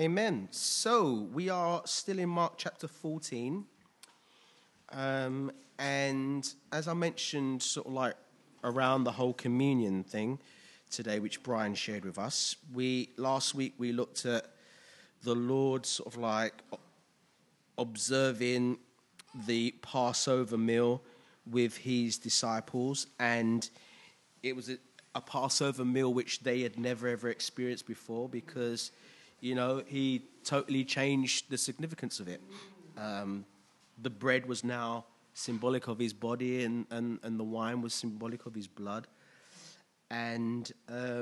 Amen. So we are still in Mark chapter 14. And as I mentioned, sort of like around the whole communion thing today, which Brian shared with us, last week we looked at the Lord sort of like observing the Passover meal with his disciples, and it was a Passover meal which they had never ever experienced before, because he totally changed the significance of it. The bread was now symbolic of his body, and the wine was symbolic of his blood. And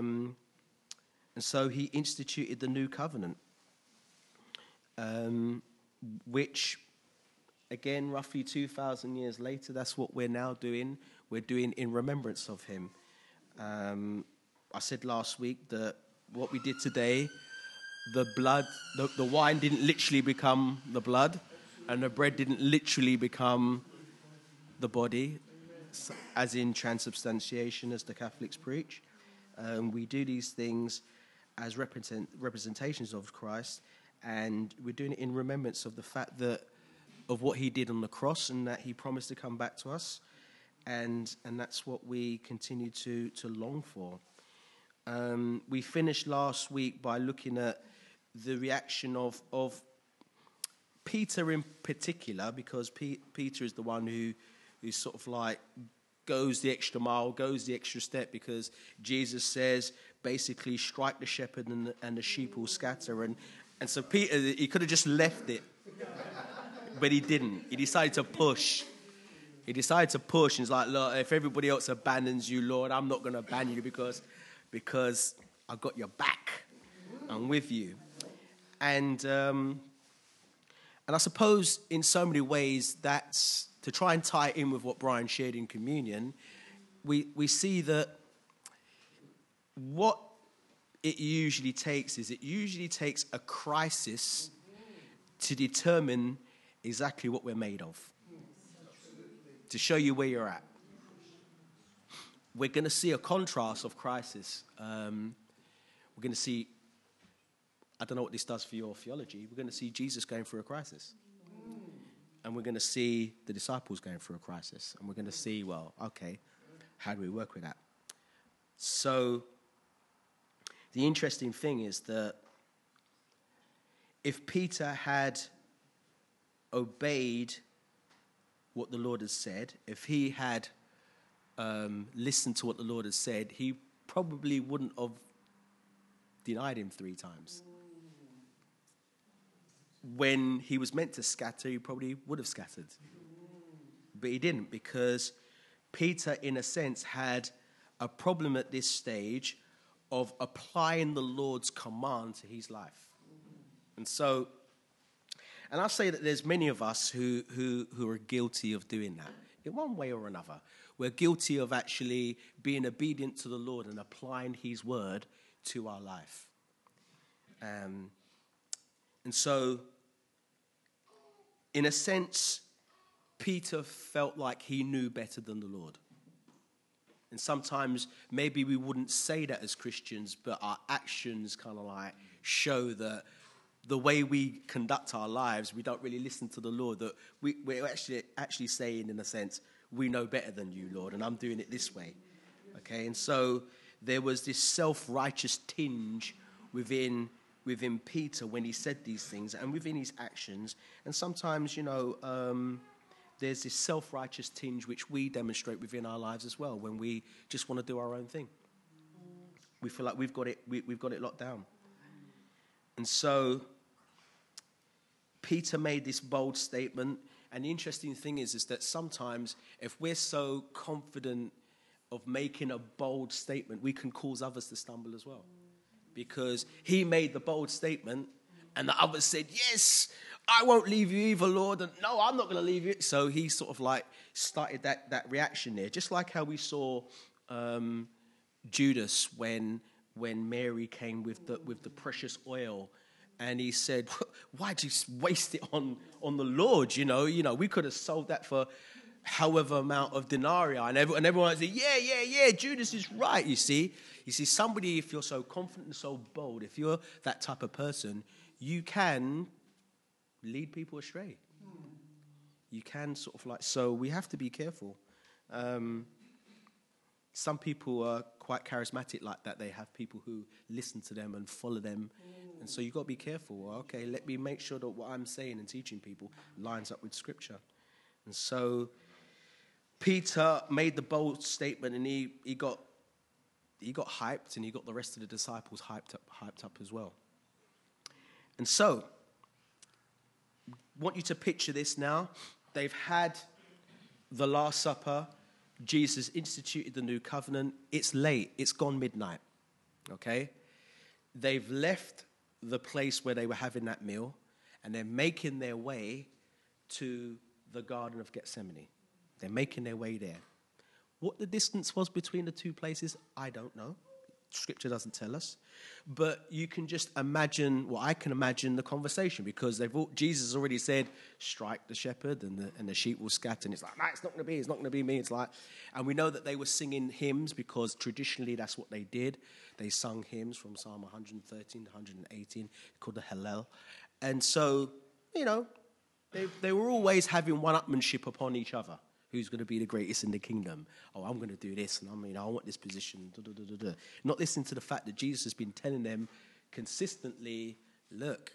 so he instituted the new covenant, which, again, roughly 2,000 years later, that's what we're now doing. We're doing in remembrance of him. I said last week that what we did today, the blood, the wine didn't literally become the blood, and the bread didn't literally become the body, as in transubstantiation, as the Catholics preach. We do these things as representations of Christ, and we're doing it in remembrance of the fact of what he did on the cross, and that he promised to come back to us, and that's what we continue to long for. We finished last week by looking at the reaction of Peter in particular, because Peter is the one who sort of like goes the extra mile, goes the extra step, because Jesus says, basically, strike the shepherd and the sheep will scatter. And so Peter, he could have just left it, but he didn't. He decided to push. And he's like, look, if everybody else abandons you, Lord, I'm not going to abandon you because I've got your back. I'm with you. And I suppose in so many ways, that's to try and tie it in with what Brian shared in communion. We see that what it usually takes a crisis to determine exactly what we're made of, to show you where you're at. We're going to see a contrast of crisis. We're going to see, I don't know what this does for your theology, we're going to see Jesus going through a crisis. And we're going to see the disciples going through a crisis. And we're going to see, well, okay, how do we work with that? So the interesting thing is that if Peter had obeyed what the Lord has said, if he had listened to what the Lord has said, he probably wouldn't have denied him 3 times. When he was meant to scatter, he probably would have scattered. But he didn't, because Peter, in a sense, had a problem at this stage of applying the Lord's command to his life. And I'll say that there's many of us who are guilty of doing that in one way or another. We're guilty of actually being obedient to the Lord and applying his word to our life. And so, in a sense, Peter felt like he knew better than the Lord. And sometimes maybe we wouldn't say that as Christians, but our actions kind of like show that the way we conduct our lives, we don't really listen to the Lord, that we're actually saying, in a sense, we know better than you, Lord, and I'm doing it this way. Okay, and so there was this self-righteous tinge within Peter when he said these things, and within his actions. And sometimes, there's this self-righteous tinge which we demonstrate within our lives as well, when we just want to do our own thing. We feel like we've got it locked down. And so Peter made this bold statement, and the interesting thing is that sometimes if we're so confident of making a bold statement, we can cause others to stumble as well. Because he made the bold statement, and the others said, yes, I won't leave you either, Lord, and no, I'm not going to leave you. So he sort of like started that reaction there, just like how we saw Judas when Mary came with the precious oil, and he said, why'd you waste it on the Lord? We could have sold that for however amount of denarii, and everyone says, yeah, Judas is right, you see. You see, somebody, if you're so confident and so bold, if you're that type of person, you can lead people astray. You can sort of like, so we have to be careful. Some people are quite charismatic like that. They have people who listen to them and follow them. And so you've got to be careful. Okay, let me make sure that what I'm saying and teaching people lines up with Scripture. And so Peter made the bold statement, and he got hyped, and he got the rest of the disciples hyped up as well. And so, I want you to picture this now. They've had the Last Supper. Jesus instituted the new covenant. It's late. It's gone midnight. Okay? They've left the place where they were having that meal, and they're making their way to the Garden of Gethsemane. They're making their way there. What the distance was between the two places, I don't know. Scripture doesn't tell us. But you can just imagine, well, I can imagine the conversation, because Jesus has already said, strike the shepherd and the sheep will scatter. And it's like, no, it's not going to be me. It's like, and we know that they were singing hymns, because traditionally that's what they did. They sung hymns from Psalm 113 to 118 called the Hallel. And so, you know, they were always having one-upmanship upon each other. Who's going to be the greatest in the kingdom? Oh, I'm going to do this, and I want this position. Not listening to the fact that Jesus has been telling them consistently, look,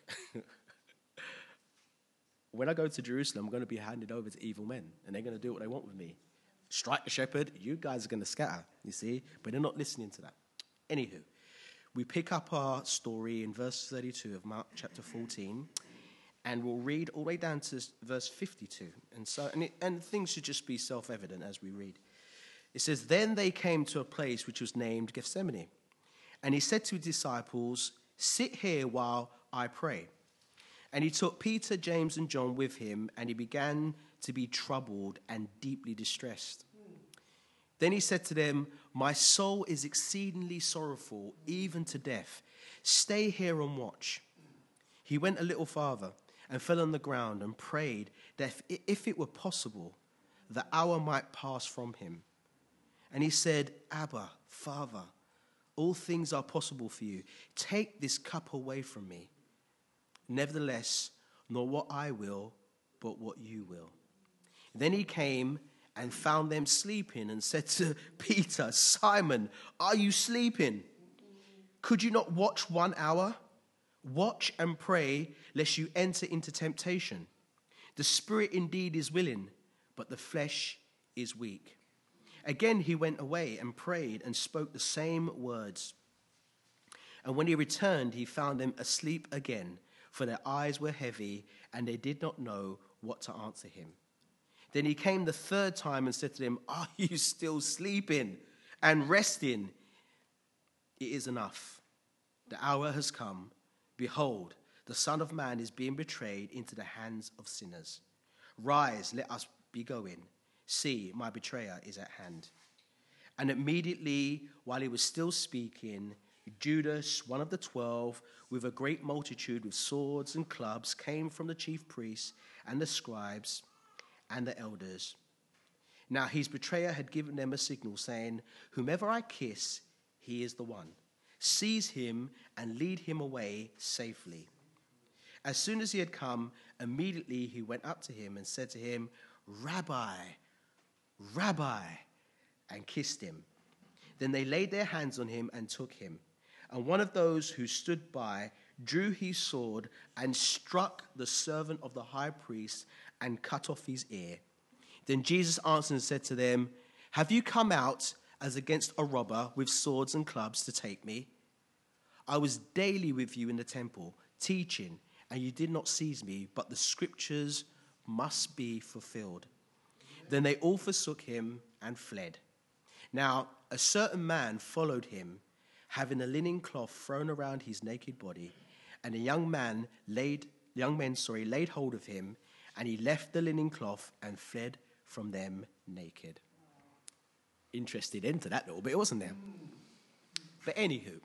when I go to Jerusalem, I'm going to be handed over to evil men, and they're going to do what they want with me. Strike the shepherd, you guys are going to scatter, you see? But they're not listening to that. Anywho, we pick up our story in verse 32 of Mark chapter 14, and we'll read all the way down to verse 52. And things should just be self-evident as we read. It says, then they came to a place which was named Gethsemane. And he said to his disciples, sit here while I pray. And he took Peter, James, and John with him, and he began to be troubled and deeply distressed. Then he said to them, my soul is exceedingly sorrowful, even to death. Stay here and watch. He went a little farther and fell on the ground and prayed that if it were possible, the hour might pass from him. And he said, Abba, Father, all things are possible for you. Take this cup away from me. Nevertheless, not what I will, but what you will. Then he came and found them sleeping and said to Peter, Simon, are you sleeping? Could you not watch 1 hour? Watch and pray, lest you enter into temptation. The spirit indeed is willing, but the flesh is weak. Again he went away and prayed and spoke the same words. And when he returned, he found them asleep again, for their eyes were heavy, and they did not know what to answer him. Then he came the third time and said to them, are you still sleeping and resting? It is enough. The hour has come. Behold, the Son of Man is being betrayed into the hands of sinners. Rise, let us be going. See, my betrayer is at hand. And immediately, while he was still speaking, Judas, one of the 12, with a great multitude with swords and clubs, came from the chief priests and the scribes and the elders. Now his betrayer had given them a signal, saying, whomever I kiss, he is the one. Seize him and lead him away safely. As soon as he had come, immediately he went up to him and said to him, Rabbi, Rabbi, and kissed him. Then they laid their hands on him and took him. And one of those who stood by drew his sword and struck the servant of the high priest and cut off his ear. Then Jesus answered and said to them, have you come out as against a robber with swords and clubs to take me? I was daily with you in the temple, teaching, and you did not seize me, but the scriptures must be fulfilled. Then they all forsook him and fled. Now a certain man followed him, having a linen cloth thrown around his naked body, and a young men laid hold of him, and he left the linen cloth and fled from them naked. Interested into that little bit, wasn't there? But anywho,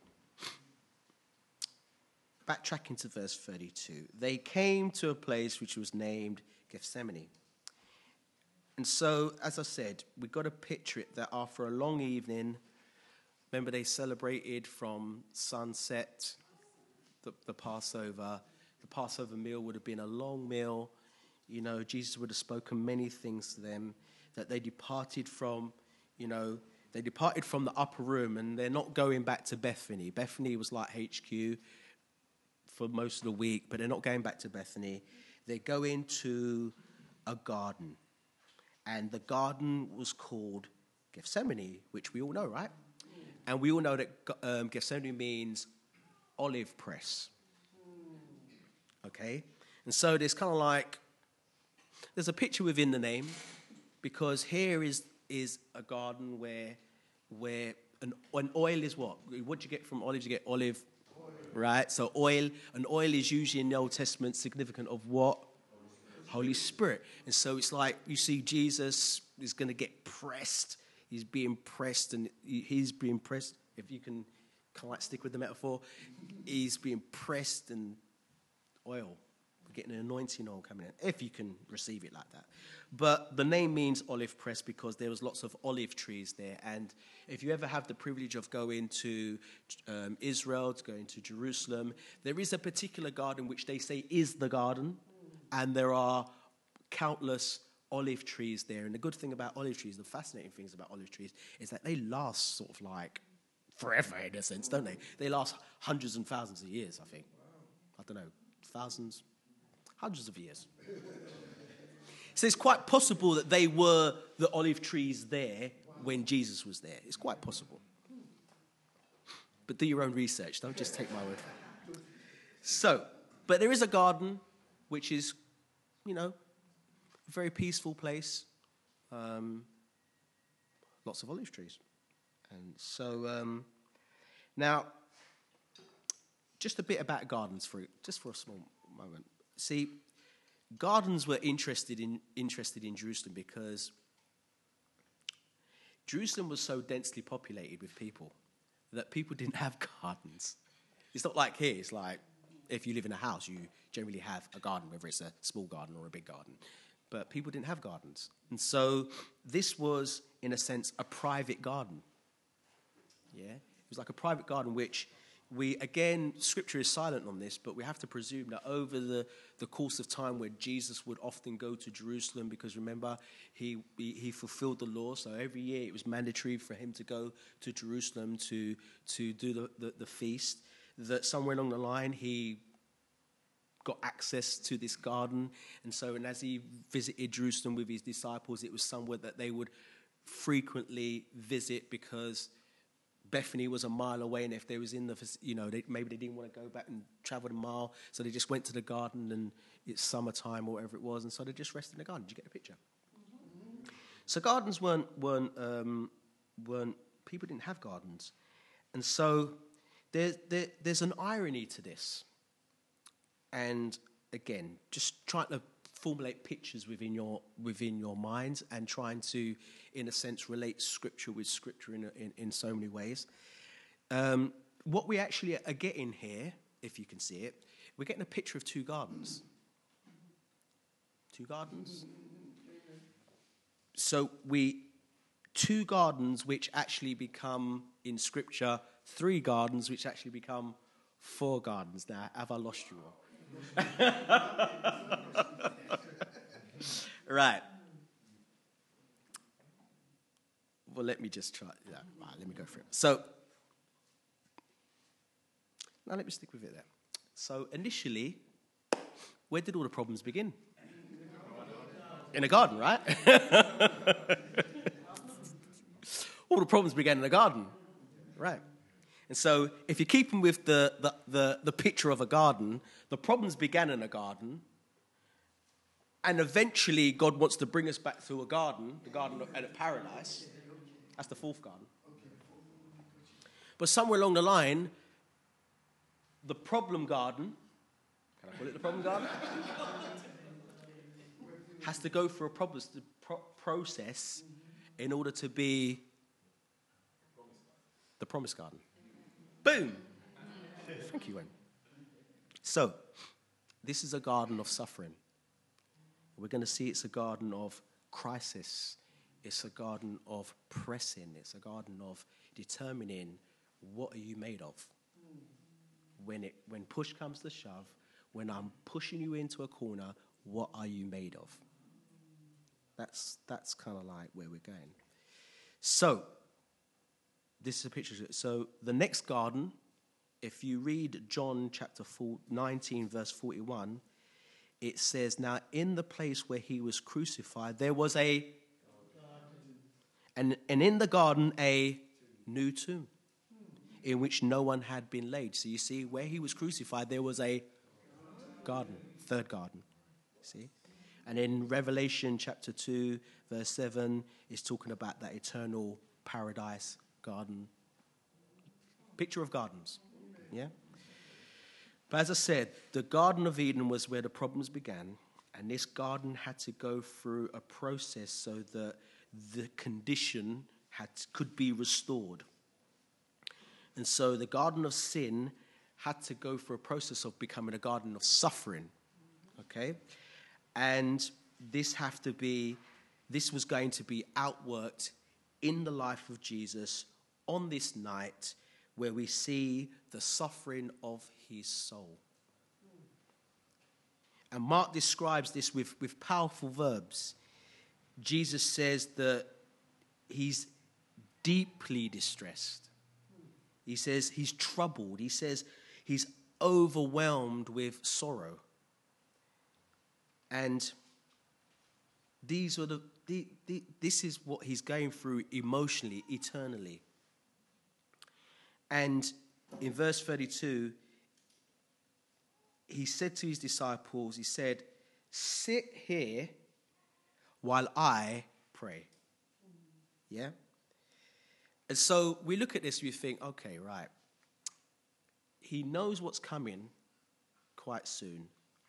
backtracking to verse 32, they came to a place which was named Gethsemane. And so, as I said, we've got to picture it that after a long evening, remember they celebrated from sunset, the Passover. The Passover meal would have been a long meal. You know, Jesus would have spoken many things to them, that they departed from, they departed from the upper room, and they're not going back to Bethany. Bethany was like HQ for most of the week, but they're not going back to Bethany. They go into a garden. And the garden was called Gethsemane, which we all know, right? And we all know that Gethsemane means olive press. Okay? And so there's kind of like, there's a picture within the name, because here is a garden where an oil is what? What do you get from olives? You get olive, right? So oil, an oil is usually in the Old Testament significant of what? Holy Spirit. And so it's like you see Jesus is going to get pressed. He's being pressed, and he's being pressed. If you can kind of like stick with the metaphor, he's being pressed, and oil. We're getting an anointing oil coming in, if you can receive it like that. But the name means olive press because there was lots of olive trees there. And if you ever have the privilege of going to Israel, to going to Jerusalem, there is a particular garden which they say is the garden. And there are countless olive trees there. And the good thing about olive trees, the fascinating things about olive trees, is that they last sort of like forever in a sense, don't they? They last hundreds and thousands of years, I think. I don't know, thousands, hundreds of years. So it's quite possible that they were the olive trees there when Jesus was there. It's quite possible. But do your own research. Don't just take my word for it. So, but there is a garden which is, a very peaceful place. Lots of olive trees. And so, now, just a bit about gardens just for a small moment. See, gardens were interested in Jerusalem because Jerusalem was so densely populated with people that people didn't have gardens. It's not like here. It's like if you live in a house, you generally have a garden, whether it's a small garden or a big garden. But people didn't have gardens. And so this was, in a sense, a private garden. Yeah? It was like a private garden, which Scripture is silent on this, but we have to presume that over the course of time where Jesus would often go to Jerusalem, because remember, he fulfilled the law, so every year it was mandatory for him to go to Jerusalem to do the feast, that somewhere along the line he got access to this garden. And as he visited Jerusalem with his disciples, it was somewhere that they would frequently visit because Bethany was a mile away, and if they was in maybe they didn't want to go back and travel the mile, so they just went to the garden, and it's summertime or whatever it was, and so they just rested in the garden. Did you get the picture? Mm-hmm. So gardens weren't people didn't have gardens, and so there's an irony to this. And again, just trying to formulate pictures within your minds and trying to, in a sense, relate Scripture with Scripture in so many ways. What we actually are getting here, if you can see it, we're getting a picture of two gardens. Two gardens. So two gardens which actually become, in Scripture, three gardens which actually become four gardens. Now, have I lost you all? Right. Well, let me just try. Yeah, right, let me go for it. So, now let me stick with it there. So, initially, where did all the problems begin? In a garden, right? All the problems began in a garden, right? And so, if you're keeping with the picture of a garden, the problems began in a garden, and eventually God wants to bring us back to a garden, the garden of paradise. That's the fourth garden. But somewhere along the line, the problem garden, can I call it the problem garden? Has to go through a process in order to be the promised garden. Boom! Thank you, Wayne. So, this is a garden of suffering. We're going to see it's a garden of crisis. It's a garden of pressing. It's a garden of determining what are you made of. When push comes to shove, when I'm pushing you into a corner, what are you made of? That's kind of like where we're going. So, this is a picture. So, the next garden, if you read John chapter 19, verse 41, it says, now in the place where he was crucified, there was and in the garden, a new tomb in which no one had been laid. So you see, where he was crucified, there was a garden, third garden. See? And in Revelation chapter 2, verse 7, it's talking about that eternal paradise garden. Picture of gardens. Yeah? But as I said, the Garden of Eden was where the problems began, and this garden had to go through a process so that the condition could be restored. And so the garden of sin had to go through a process of becoming a garden of suffering. Okay? And this was going to be outworked in the life of Jesus on this night where we see the suffering of his soul. And Mark describes this with powerful verbs. Jesus says that he's deeply distressed. He says he's troubled. He says he's overwhelmed with sorrow. And this is what he's going through emotionally, eternally. And in verse 32, he said to his disciples, he said, sit here while I pray. Yeah? And so we look at this, we think, okay, right. He knows what's coming quite soon.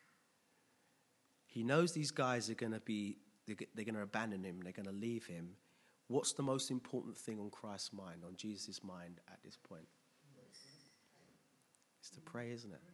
He knows these guys are going to they're going to abandon him, they're going to leave him. What's the most important thing on Christ's mind, on Jesus' mind at this point? It's to pray, isn't it?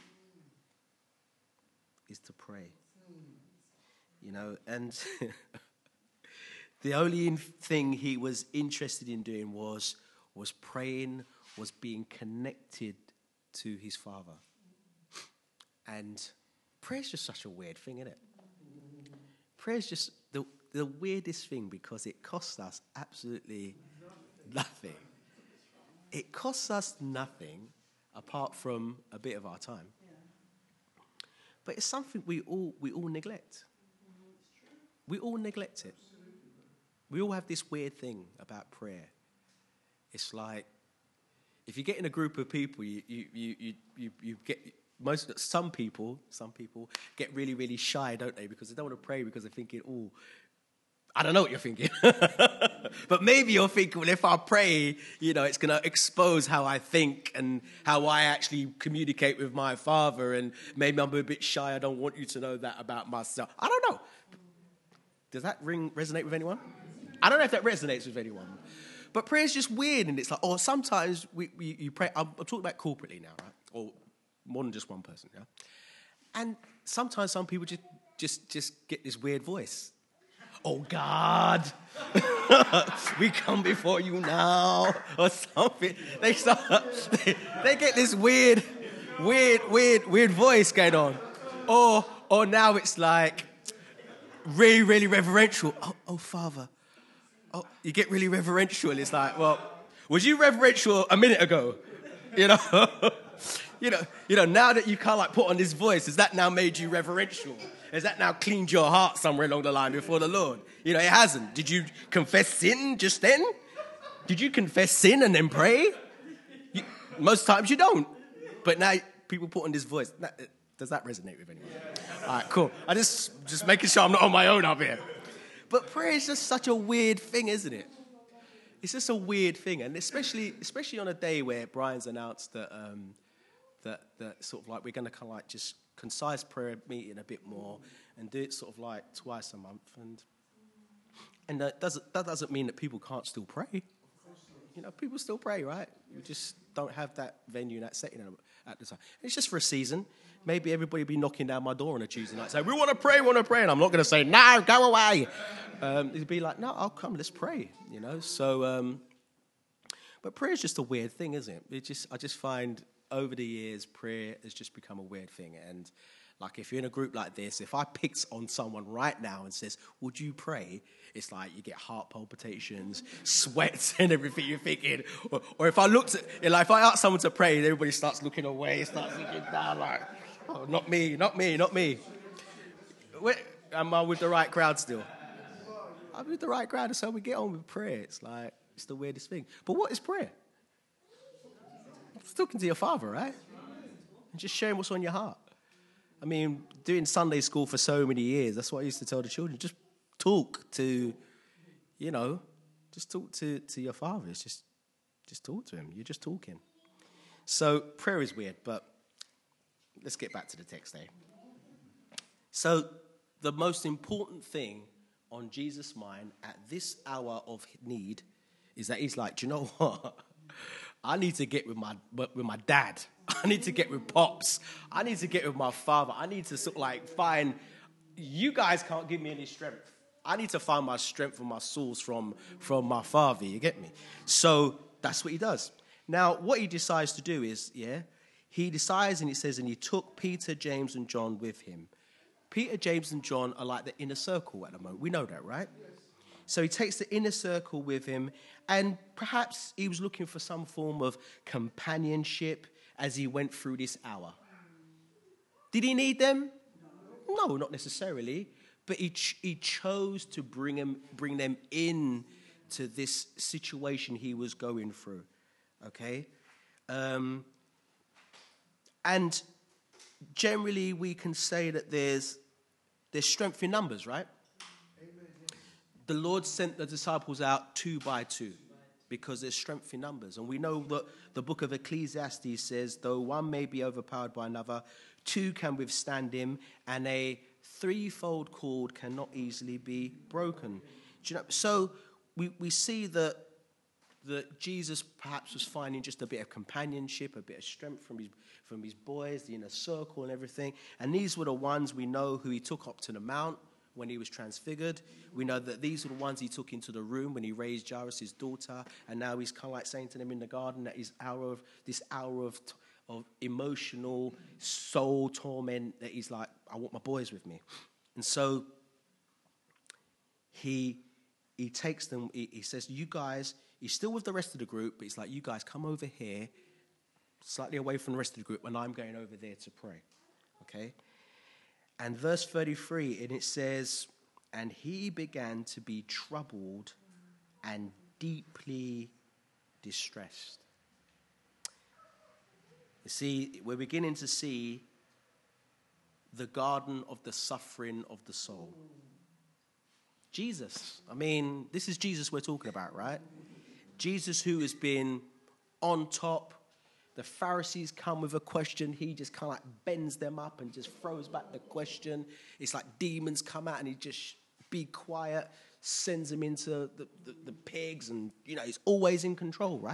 It's to pray. You know, and the only thing he was interested in doing was praying, was being connected to his Father. And prayer is just such a weird thing, isn't it? Prayer is just the weirdest thing because it costs us absolutely nothing. It costs us nothing apart from a bit of our time. But it's something we all neglect. We all neglect it. We all have this weird thing about prayer. It's like if you get in a group of people, you get some people get really, really shy, don't they? Because they don't want to pray because they're thinking, oh, I don't know what you're thinking. But maybe you're thinking, well, if I pray, it's going to expose how I think and how I actually communicate with my Father. And maybe I'm a bit shy. I don't want you to know that about myself. I don't know. Does that resonate with anyone? I don't know if that resonates with anyone. But prayer is just weird. And it's like, sometimes you pray. I'm talking about corporately now, right? Or more than just one person, yeah? And sometimes some people just get this weird voice. Oh, God, we come before you now, or something. They get this weird voice going on. Or now it's like really, really reverential. Oh, Father. Oh, you get really reverential. It's like, well, was you reverential a minute ago? Now that you can't put on this voice, has that now made you reverential? Has that now cleaned your heart somewhere along the line before the Lord? It hasn't. Did you confess sin just then? Did you confess sin and then pray? Most times you don't. But now people put on this voice. Does that resonate with anyone? All right, cool. I just making sure I'm not on my own up here. But prayer is just such a weird thing, isn't it? It's just a weird thing. And especially on a day where Brian's announced that sort of we're going to just concise prayer meeting a bit more and do it sort of twice a month. And that doesn't mean that people can't still pray. People still pray, right? You just don't have that venue, that setting at the time. It's just for a season. maybe everybody be knocking down my door on a Tuesday night saying, we want to pray, and I'm not going to say, no, go away. It'd be like, no, I'll come, let's pray, So, but prayer is just a weird thing, isn't it? I just find over the years, prayer has just become a weird thing. And like if you're in a group like this, if I picked on someone right now and says, would you pray? It's like you get heart palpitations, sweats and everything you're thinking. Or if I looked at, if I ask someone to pray, everybody starts looking away, starts looking down like, oh, not me. Am I with the right crowd still? I'm with the right crowd, and so we get on with prayer. It's like, it's the weirdest thing. But what is prayer? It's talking to your Father, right? And just sharing what's on your heart. I mean, doing Sunday school for so many years, that's what I used to tell the children. Just talk to, just talk to your Father. It's just talk to him. You're just talking. So prayer is weird, but let's get back to the text there. So the most important thing on Jesus' mind at this hour of need is that he's like, do you know what? I need to get with my dad. I need to get with Pops. I need to get with my father. I need to find, you guys can't give me any strength. I need to find my strength and my source from my Father, you get me? So that's what he does. Now, what he decides to do is, he decides, and it says, and he took Peter, James, and John with him. Peter, James, and John are like the inner circle at the moment. We know that, right? Yes. So he takes the inner circle with him, and perhaps he was looking for some form of companionship as he went through this hour. Did he need them? No, not necessarily. But he chose to bring them in to this situation he was going through. Okay? And generally we can say that there's strength in numbers, right? Amen. The Lord sent the disciples out 2 by 2 because there's strength in numbers. And we know that the book of Ecclesiastes says, though one may be overpowered by another, 2 can withstand him, and a 3-fold cord cannot easily be broken. Do you know? So we see that Jesus perhaps was finding just a bit of companionship, a bit of strength from his boys, the inner circle and everything. And these were the ones we know who he took up to the mount when he was transfigured. We know that these were the ones he took into the room when he raised Jairus, his daughter. And now he's kind of like saying to them in the garden that this hour of emotional soul torment, that he's like, I want my boys with me. And so he takes them, he says, you guys, he's still with the rest of the group, but he's like, you guys come over here, slightly away from the rest of the group, and I'm going over there to pray. Okay? And verse 33, and it says, and he began to be troubled and deeply distressed. You see, we're beginning to see the garden of the suffering of the soul. Jesus. I mean, this is Jesus we're talking about, right? Jesus who has been on top. The Pharisees come with a question. He just kind of like bends them up and just throws back the question. It's like demons come out and he just, be quiet, sends them into the pigs, and, he's always in control, right?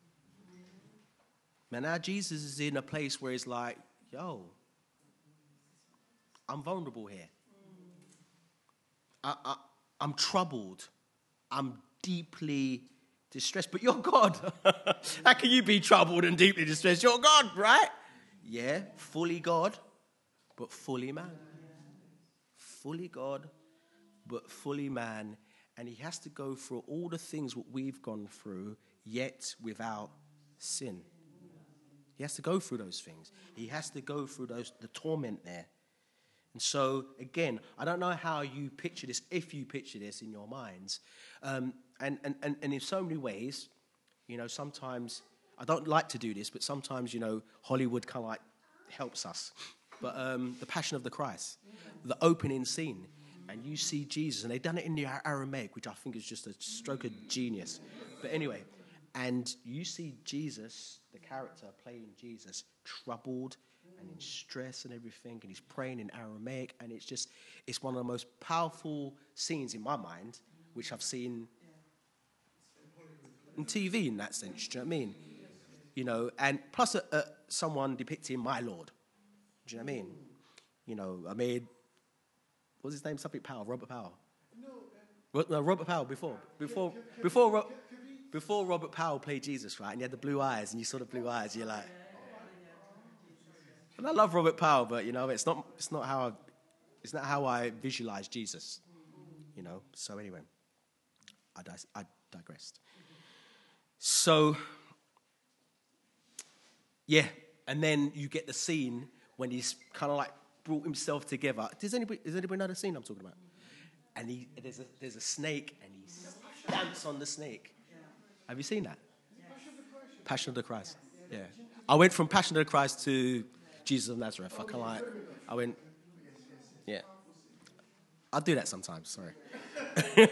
Man, now Jesus is in a place where he's like, yo, I'm vulnerable here. I'm troubled. I'm deeply distressed. But you're God. How can you be troubled and deeply distressed? You're God, right? Yeah, fully God, but fully man. Fully God, but fully man. And he has to go through all the things what we've gone through, yet without sin. He has to go through those things. He has to go through the torment there. And so, again, I don't know how you picture this, if you picture this in your minds. And in so many ways, sometimes, I don't like to do this, but sometimes, Hollywood kind of like helps us. But the Passion of the Christ, the opening scene, and you see Jesus, and they've done it in the Aramaic, which I think is just a stroke of genius. But anyway, and you see Jesus, the character playing Jesus, troubled and in stress and everything, and he's praying in Aramaic, and it's one of the most powerful scenes in my mind, which I've seen in TV in that sense, do you know what I mean? And plus someone depicting my Lord, Do you know what I mean? You know, I mean, what's his name? Something Powell, Robert Powell. No, Robert Powell before Robert Powell played Jesus, right? And he had the blue eyes, and you saw the blue eyes. You're like, and I love Robert Powell, but you know, it's not how I visualize Jesus. You know. So anyway, I digressed. So yeah, and then you get the scene when he's kind of like brought himself together. Does anybody know the scene I'm talking about? And there's a snake, and he stamps on the snake. Have you seen that? Passion of the Christ. Yeah. I went from Passion of the Christ to Jesus of Nazareth. Yeah. I'll do that sometimes, sorry.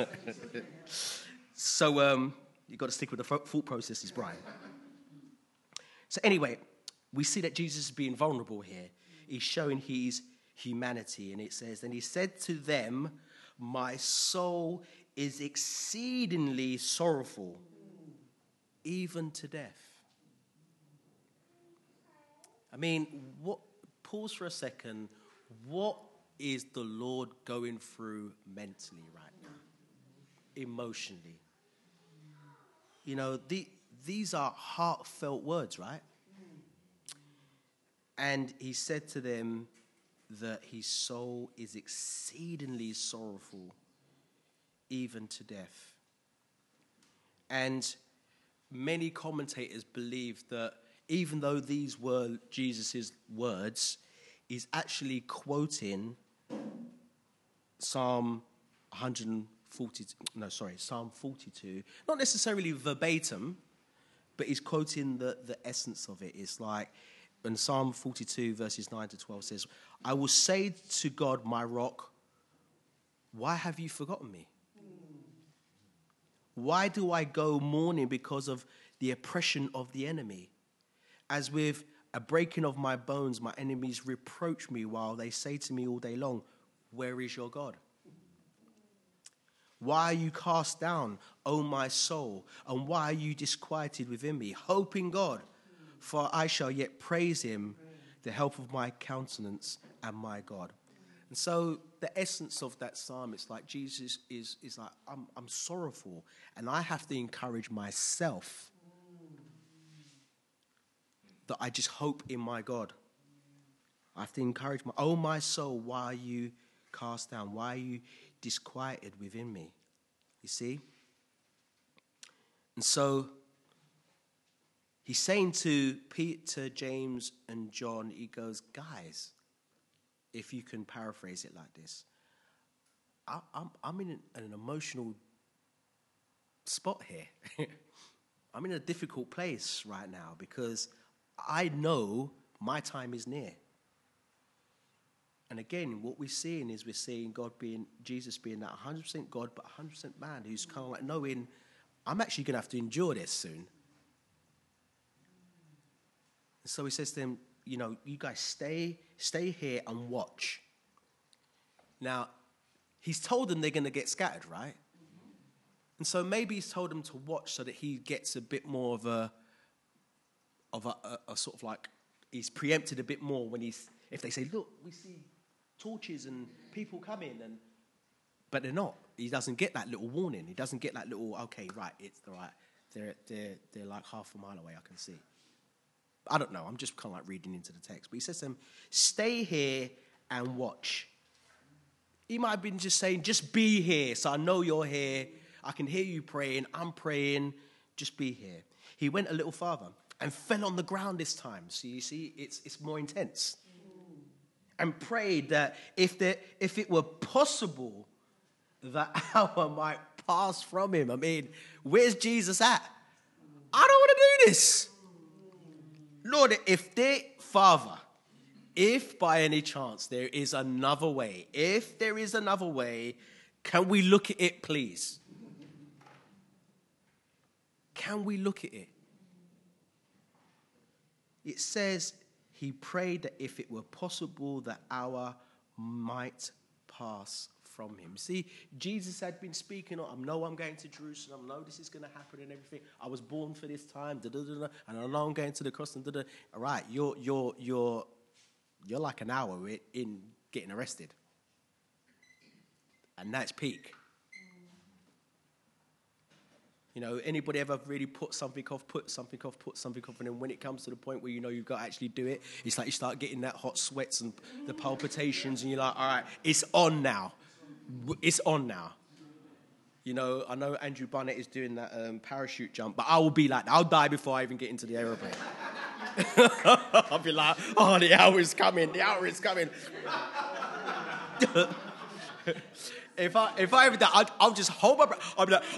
So you've got to stick with the thought processes, Brian. So anyway, we see that Jesus is being vulnerable here. He's showing his humanity. And it says, and he said to them, my soul is exceedingly sorrowful, even to death. I mean, pause for a second. What is the Lord going through mentally right now? Emotionally? You know, these are heartfelt words, right? And he said to them that his soul is exceedingly sorrowful, even to death. And many commentators believe that even though these were Jesus' words, he's actually quoting Psalm 42. Not necessarily verbatim, but he's quoting the essence of it. It's like, in Psalm 42, verses 9 to 12 says, I will say to God, my rock, why have you forgotten me? Why do I go mourning because of the oppression of the enemy? As with a breaking of my bones, my enemies reproach me while they say to me all day long, where is your God? Why are you cast down, O my soul? And why are you disquieted within me? Hope in God, for I shall yet praise him, the help of my countenance and my God. And so the essence of that psalm, it's like Jesus is like, I'm sorrowful, and I have to encourage myself that I just hope in my God. I have to encourage my soul, why are you cast down? Why are you disquieted within me? You see? And so he's saying to Peter, James, and John, he goes, guys, if you can paraphrase it like this, I'm in an emotional spot here. I'm in a difficult place right now because I know my time is near. And again, what we're seeing is Jesus being that 100% God but 100% man, who's kind of like knowing, I'm actually going to have to endure this soon. And so he says to them, you know, you guys stay here and watch. Now, he's told them they're going to get scattered, right? And so maybe he's told them to watch so that he gets a bit more of a sort of like, he's preempted a bit more if they say, look, we see torches and people coming, but they're not. He doesn't get that little warning. He doesn't get that little, okay, right, it's all right. They're like half a mile away, I can see. I don't know, I'm just kind of like reading into the text. But he says to them, stay here and watch. He might have been just saying, just be here, so I know you're here. I can hear you praying. I'm praying. Just be here. He went a little farther and fell on the ground this time. So you see, it's more intense. And prayed that if it were possible, that hour might pass from him. I mean, where's Jesus at? I don't want to do this. Lord, if by any chance there is another way, can we look at it, please? Can we look at it? It says he prayed that if it were possible, the hour might pass from him. See, Jesus had been speaking, I know I'm going to Jerusalem, I know this is going to happen and everything. I was born for this time, and I know I'm going to the cross, and all right, you're you're like an hour in getting arrested. And that's peak. You know, anybody ever really put something off, and then when it comes to the point where you know you've got to actually do it, it's like you start getting that hot sweats and the palpitations, and you're like, all right, it's on now. It's on now. You know, I know Andrew Barnett is doing that parachute jump, but I will be like, I'll die before I even get into the aeroplane. I'll be like, oh, the hour is coming. If I ever die, I'll just hold my breath. I'll be like,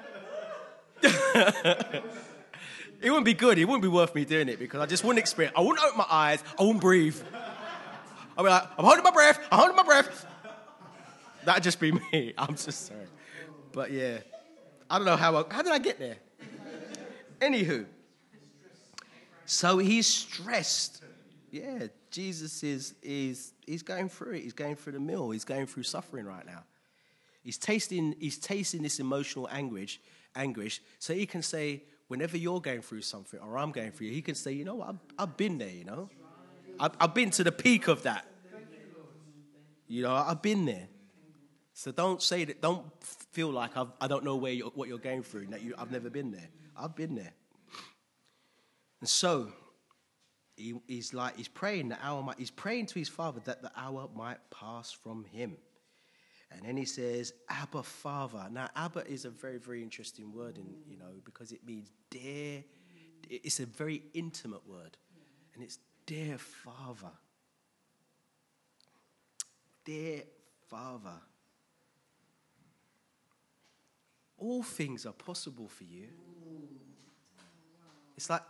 it wouldn't be good. It wouldn't be worth me doing it because I just wouldn't experience. I wouldn't open my eyes. I wouldn't breathe. I'll be like, I'm holding my breath. That'd just be me. I'm just sorry. But yeah, I don't know how did I get there? Anywho, so he's stressed. Yeah, Jesus he's going through it. He's going through the mill. He's going through suffering right now. He's tasting this emotional anguish, so he can say, whenever you're going through something or I'm going through it, he can say, you know what, I've been there, you know. I've been to the peak of that. You know, I've been there. So don't say that. Don't feel like I don't know what you're going through. That I've never been there. I've been there. And so he's praying he's praying to his Father that the hour might pass from him. And then he says, Abba, Father. Now, Abba is a very, very interesting word, because it means dear. It's a very intimate word, and it's dear Father. Dear Father. All things are possible for you. It's like,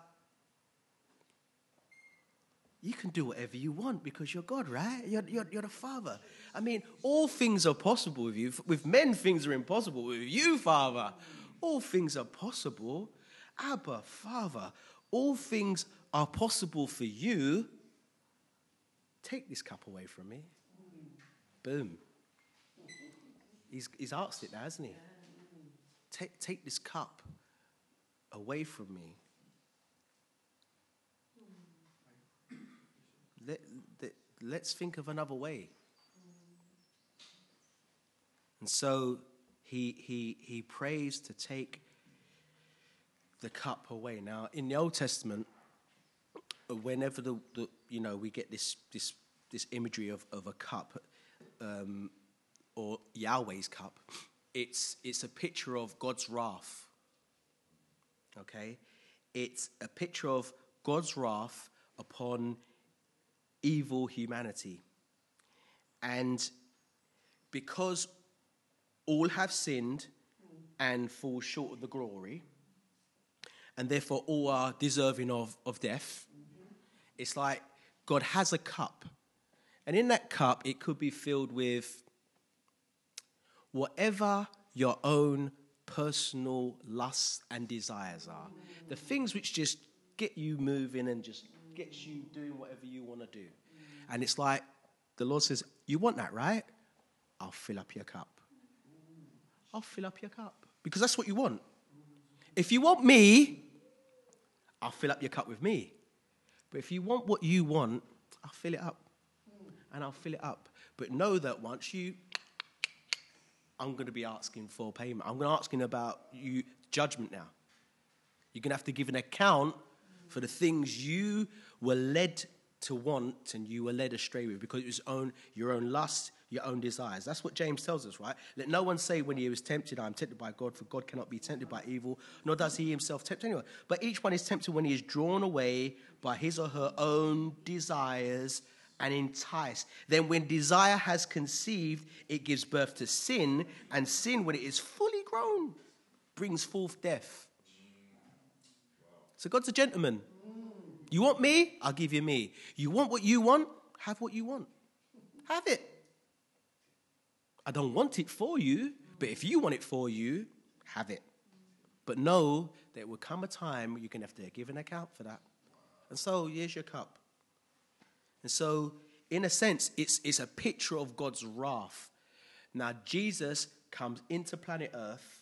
you can do whatever you want because you're God, right? You're the Father. I mean, all things are possible with you. With men, things are impossible. With you, Father, all things are possible. Abba, Father, all things are possible for you. Take this cup away from me. Boom. He's asked it now, hasn't he? Take this cup away from me. Let's think of another way. And so he prays to take the cup away. Now, in the Old Testament, whenever we get this imagery of a cup, or Yahweh's cup, it's a picture of God's wrath. Okay? It's a picture of God's wrath upon evil humanity. And because all have sinned and fall short of the glory, and therefore all are deserving of death, it's like God has a cup. And in that cup, it could be filled with whatever your own personal lusts and desires are. The things which just get you moving and just gets you doing whatever you want to do. And it's like the Lord says, you want that, right? I'll fill up your cup. I'll fill up your cup. Because that's what you want. If you want me, I'll fill up your cup with me. But if you want what you want, I'll fill it up. And I'll fill it up. But know that I'm going to be asking for payment. I'm going to ask about you judgment now. You're going to have to give an account for the things you were led to want and you were led astray with because it was your own lust, your own desires. That's what James tells us, right? Let no one say when he was tempted, I am tempted by God, for God cannot be tempted by evil, nor does he himself tempt anyone. But each one is tempted when he is drawn away by his or her own desires and enticed. Then when desire has conceived, it gives birth to sin, and sin, when it is fully grown, brings forth death. So God's a gentleman. You want me? I'll give you me. You want what you want? Have what you want. Have it. I don't want it for you, but if you want it for you, have it. But know that there will come a time you're going to have to give an account for that. And so here's your cup. And so, in a sense, it's a picture of God's wrath. Now, Jesus comes into planet Earth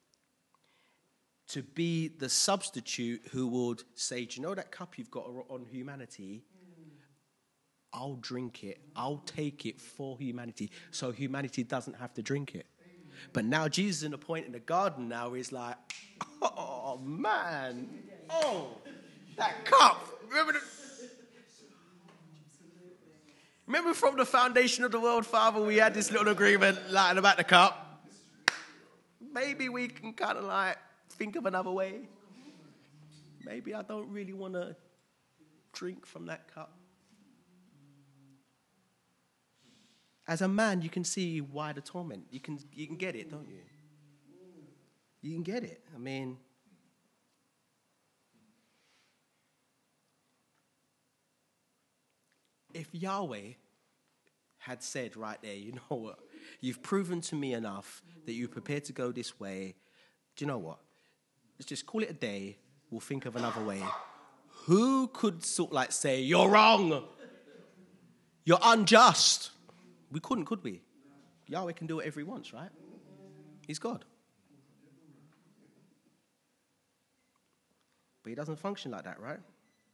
to be the substitute who would say, do you know that cup you've got on humanity? I'll drink it. I'll take it for humanity so humanity doesn't have to drink it. But now Jesus is in a point in the garden now where he's like, oh, man. Oh, that cup. Remember from the foundation of the world, Father, we had this little agreement like about the cup. Maybe we can kind of like think of another way. Maybe I don't really want to drink from that cup. As a man, you can see why the torment. You can get it, don't you? You can get it. I mean, if Yahweh had said right there, you know what? You've proven to me enough that you're prepared to go this way. Do you know what? Let's just call it a day. We'll think of another way. Who could sort of like say, you're wrong? You're unjust. We couldn't, could we? Yahweh can do whatever he wants, right? He's God. But he doesn't function like that, right?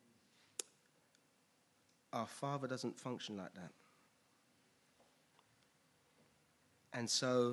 Our Father doesn't function like that. And so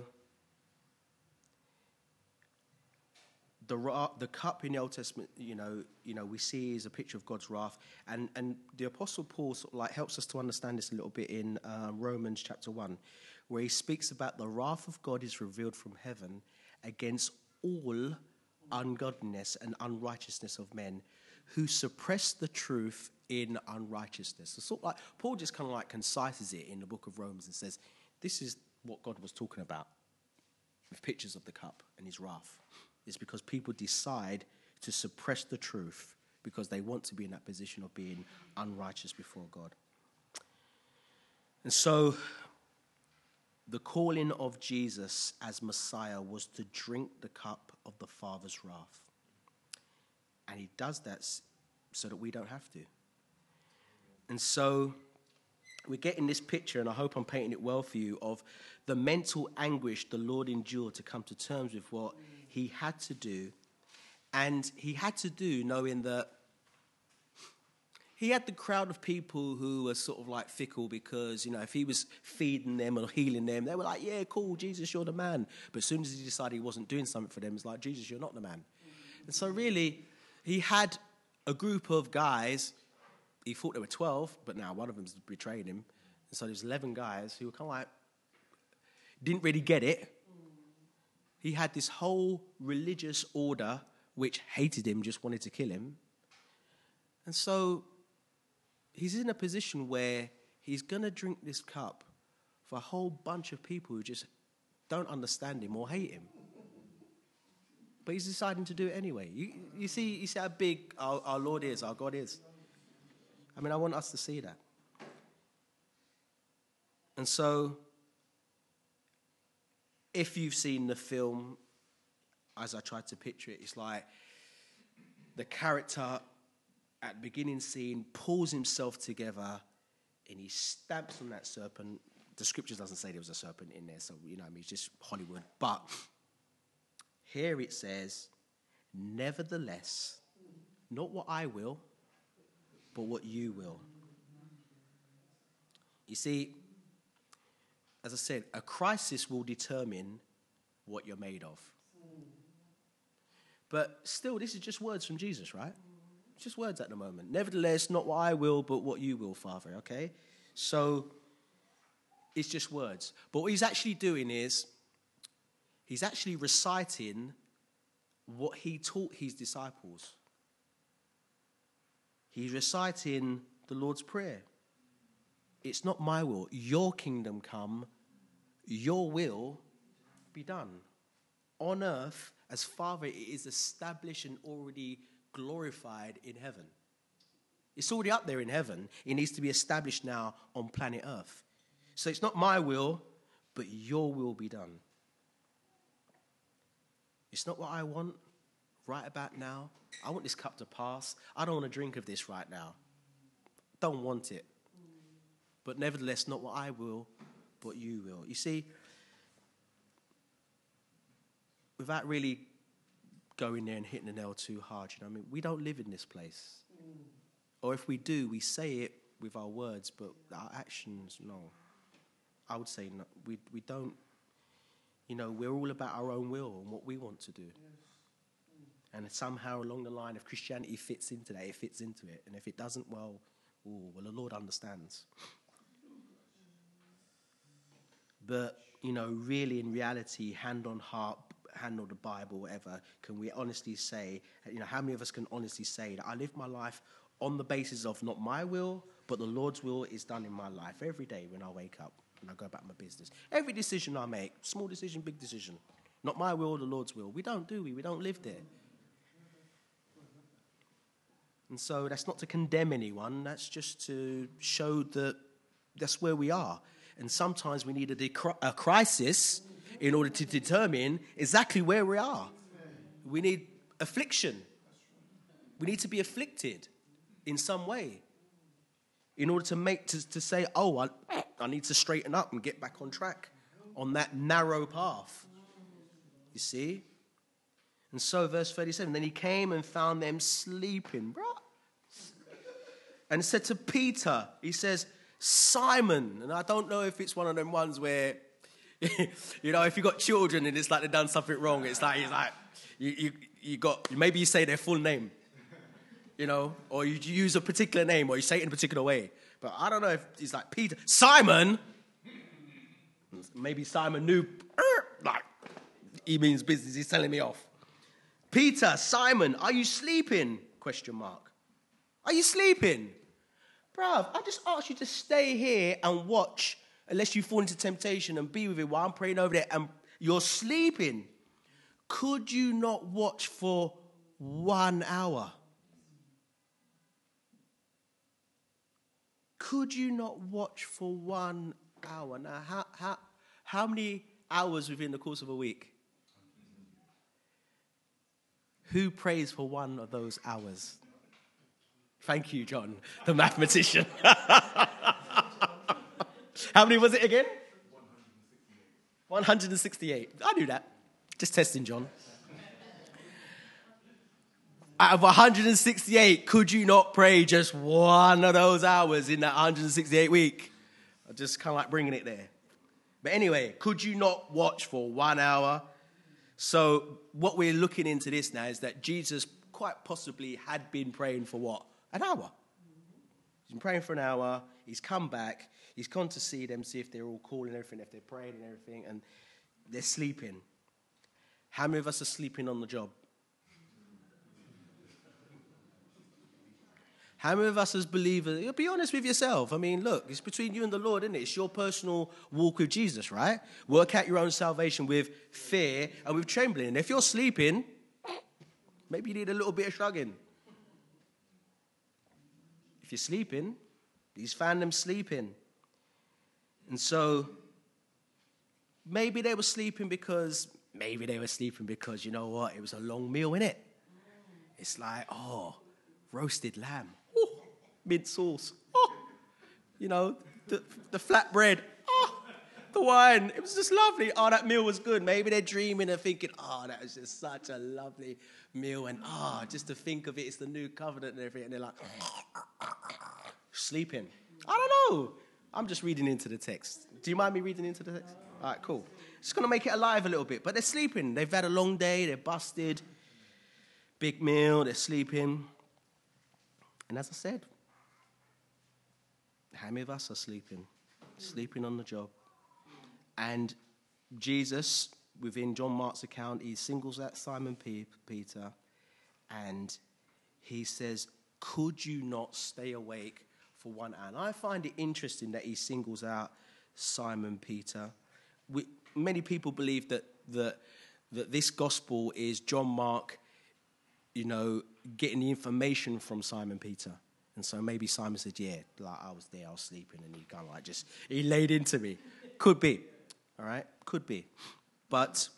the cup in the Old Testament, you know, we see is a picture of God's wrath. And the Apostle Paul sort of like helps us to understand this a little bit in Romans chapter 1, where he speaks about the wrath of God is revealed from heaven against all ungodliness and unrighteousness of men who suppress the truth in unrighteousness. So sort of like Paul just kind of like concises it in the book of Romans and says, this is what God was talking about with pictures of the cup and his wrath. It's because people decide to suppress the truth because they want to be in that position of being unrighteous before God. And so the calling of Jesus as Messiah was to drink the cup of the Father's wrath. And he does that so that we don't have to. And so we're getting this picture, and I hope I'm painting it well for you, of the mental anguish the Lord endured to come to terms with what he had to do. And he had to do knowing that he had the crowd of people who were sort of like fickle because, you know, if he was feeding them or healing them, they were like, yeah, cool, Jesus, you're the man. But as soon as he decided he wasn't doing something for them, it's like, Jesus, you're not the man. And so really, he had a group of guys. He thought there were 12, but now one of them's betrayed him. And so there's 11 guys who were kind of like, didn't really get it. He had this whole religious order which hated him, just wanted to kill him. And so he's in a position where he's going to drink this cup for a whole bunch of people who just don't understand him or hate him. But he's deciding to do it anyway. You see how big our Lord is, our God is. I mean, I want us to see that. And so, if you've seen the film, as I tried to picture it, it's like the character at the beginning scene pulls himself together and he stamps on that serpent. The scriptures doesn't say there was a serpent in there, so, you know, I mean, it's just Hollywood. But here it says, nevertheless, not what I will, but what you will. You see, as I said, a crisis will determine what you're made of. But still, this is just words from Jesus, right? It's just words at the moment. Nevertheless, not what I will, but what you will, Father, okay? So, it's just words. But what he's actually doing is, he's actually reciting what he taught his disciples. He's reciting the Lord's Prayer. It's not my will. Your kingdom come, your will be done. On earth, as Father, it is established and already glorified in heaven. It's already up there in heaven. It needs to be established now on planet Earth. So it's not my will, but your will be done. It's not what I want right about now. I want this cup to pass. I don't want to drink of this right now. Don't want it. But nevertheless, not what I will, but you will. You see, without really going there and hitting the nail too hard, you know what I mean? We don't live in this place. Or if we do, we say it with our words, but our actions, no. I would say no. We don't, we're all about our own will and what we want to do. And somehow along the line, if Christianity fits into that, it fits into it. And if it doesn't, well, the Lord understands. But, really in reality, hand on heart, hand on the Bible, whatever, can we honestly say, how many of us can honestly say that I live my life on the basis of not my will, but the Lord's will is done in my life every day when I wake up and I go about my business. Every decision I make, small decision, big decision, not my will, the Lord's will. We don't, do we? We don't live there. And so that's not to condemn anyone. That's just to show that that's where we are. And sometimes we need a crisis in order to determine exactly where we are. We need affliction. We need to be afflicted in some way in order to say, oh, I need to straighten up and get back on track on that narrow path. You see? And so, verse 37, then he came and found them sleeping, bro. And said to Peter, he says, Simon, and I don't know if it's one of them ones where, if you got children and it's like they've done something wrong, it's like, maybe you say their full name, or you use a particular name or you say it in a particular way. But I don't know if he's like, Peter, Simon, maybe Simon knew, he means business, he's telling me off. Peter, Simon, are you sleeping? ? Are you sleeping? Bruv, I just asked you to stay here and watch unless you fall into temptation and be with it while I'm praying over there and you're sleeping. Could you not watch for 1 hour? Could you not watch for 1 hour? Now, how many hours within the course of a week? Who prays for one of those hours? Thank you, John, the mathematician. How many was it again? 168. I knew that. Just testing, John. Out of 168, could you not pray just one of those hours in that 168 week? I'm just kind of like bringing it there. But anyway, could you not watch for 1 hour? So what we're looking into this now is that Jesus quite possibly had been praying for what? An hour. He's been praying for an hour. He's come back. He's gone to see them, see if they're all cool and everything, if they're praying and everything, and they're sleeping. How many of us are sleeping on the job? How many of us as believers, be honest with yourself. I mean, look, it's between you and the Lord, isn't it? It's your personal walk with Jesus, right? Work out your own salvation with fear and with trembling. And if you're sleeping, maybe you need a little bit of shrugging. If you're sleeping, he's found them sleeping. And so maybe they were sleeping because, you know what? It was a long meal, innit? It's like, roasted lamb. Mint sauce. The flatbread. The wine. It was just lovely. That meal was good. Maybe they're dreaming and thinking, that was just such a lovely meal. And just to think of it, it's the new covenant and everything. And they're like, sleeping. I don't know. I'm just reading into the text. Do you mind me reading into the text? All right, cool. Just going to make it alive a little bit. But they're sleeping. They've had a long day. They're busted. Big meal. They're sleeping. And as I said, how many of us are sleeping? Sleeping on the job. And Jesus, within John Mark's account, he singles out Simon Peter and he says, could you not stay awake for 1 hour? And I find it interesting that he singles out Simon Peter. Many people believe that this gospel is John Mark, getting the information from Simon Peter. And so maybe Simon said, I was there, I was sleeping, and he kind of he laid into me. Could be, all right? Could be. But,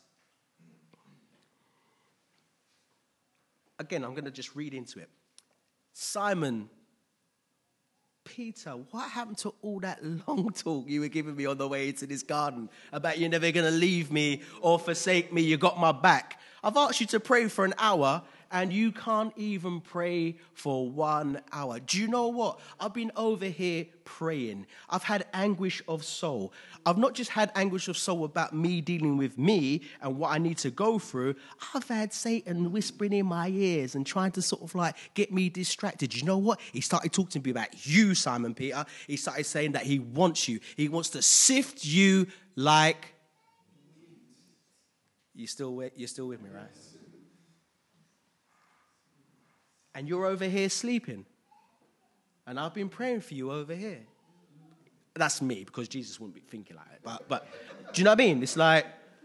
again, I'm going to just read into it. Simon Peter, what happened to all that long talk you were giving me on the way into this garden about you're never going to leave me or forsake me, you got my back? I've asked you to pray for an hour. and you can't even pray for 1 hour. Do you know what? I've been over here praying. I've had anguish of soul. I've not just had anguish of soul about me dealing with me and what I need to go through. I've had Satan whispering in my ears and trying to sort of like get me distracted. You know what? He started talking to me about you, Simon Peter. He started saying that he wants you. He wants to sift you like... You're still with me, right? And you're over here sleeping. And I've been praying for you over here. That's me, because Jesus wouldn't be thinking like that. But do you know what I mean? It's like,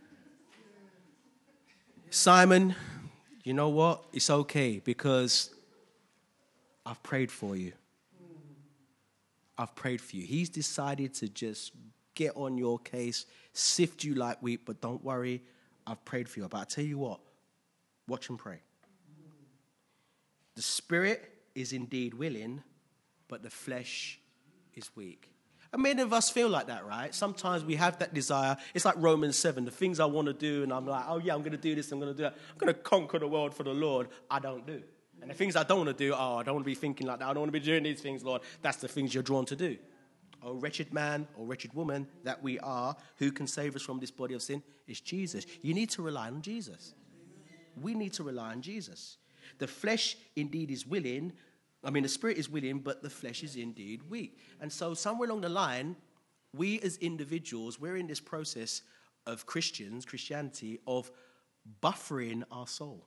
Simon, you know what? It's okay, because I've prayed for you. I've prayed for you. He's decided to just get on your case, sift you like wheat, but don't worry, I've prayed for you. But I tell you what, watch and pray. The spirit is indeed willing, but the flesh is weak. And many of us feel like that, right? Sometimes we have that desire. It's like Romans 7, the things I want to do, and I'm like, oh yeah, I'm going to do this, I'm going to do that. I'm going to conquer the world for the Lord. I don't do. And the things I don't want to do, I don't want to be thinking like that. I don't want to be doing these things, Lord. That's the things you're drawn to do. Oh, wretched man or wretched woman that we are, who can save us from this body of sin? It's Jesus. You need to rely on Jesus. We need to rely on Jesus. The flesh indeed is willing. The spirit is willing, but the flesh is indeed weak. And so somewhere along the line, we as individuals, we're in this process of Christianity, of buffering our soul.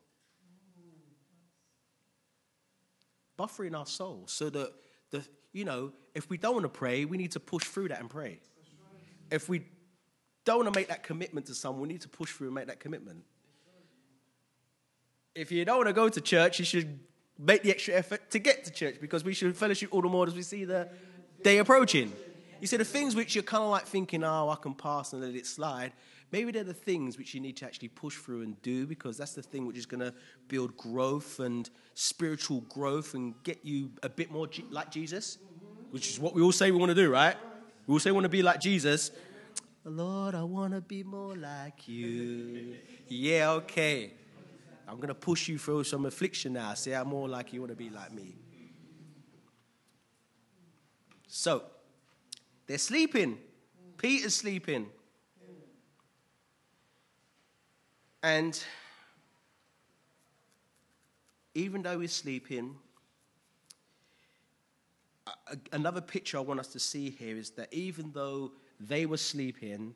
Buffering our soul so that if we don't want to pray, we need to push through that and pray. If we don't want to make that commitment to someone, we need to push through and make that commitment. If you don't want to go to church, you should make the extra effort to get to church, because we should fellowship all the more as we see the day approaching. You see, the things which you're kind of like thinking, oh, I can pass and let it slide, maybe they're the things which you need to actually push through and do, because that's the thing which is going to build growth and spiritual growth and get you a bit more like Jesus, which is what we all say we want to do, right? We all say we want to be like Jesus. Lord, I want to be more like you. Yeah, okay. I'm going to push you through some affliction now. Say I'm more like you want to be like me. So, they're sleeping. Peter's sleeping. And even though he's sleeping, another picture I want us to see here is that even though they were sleeping,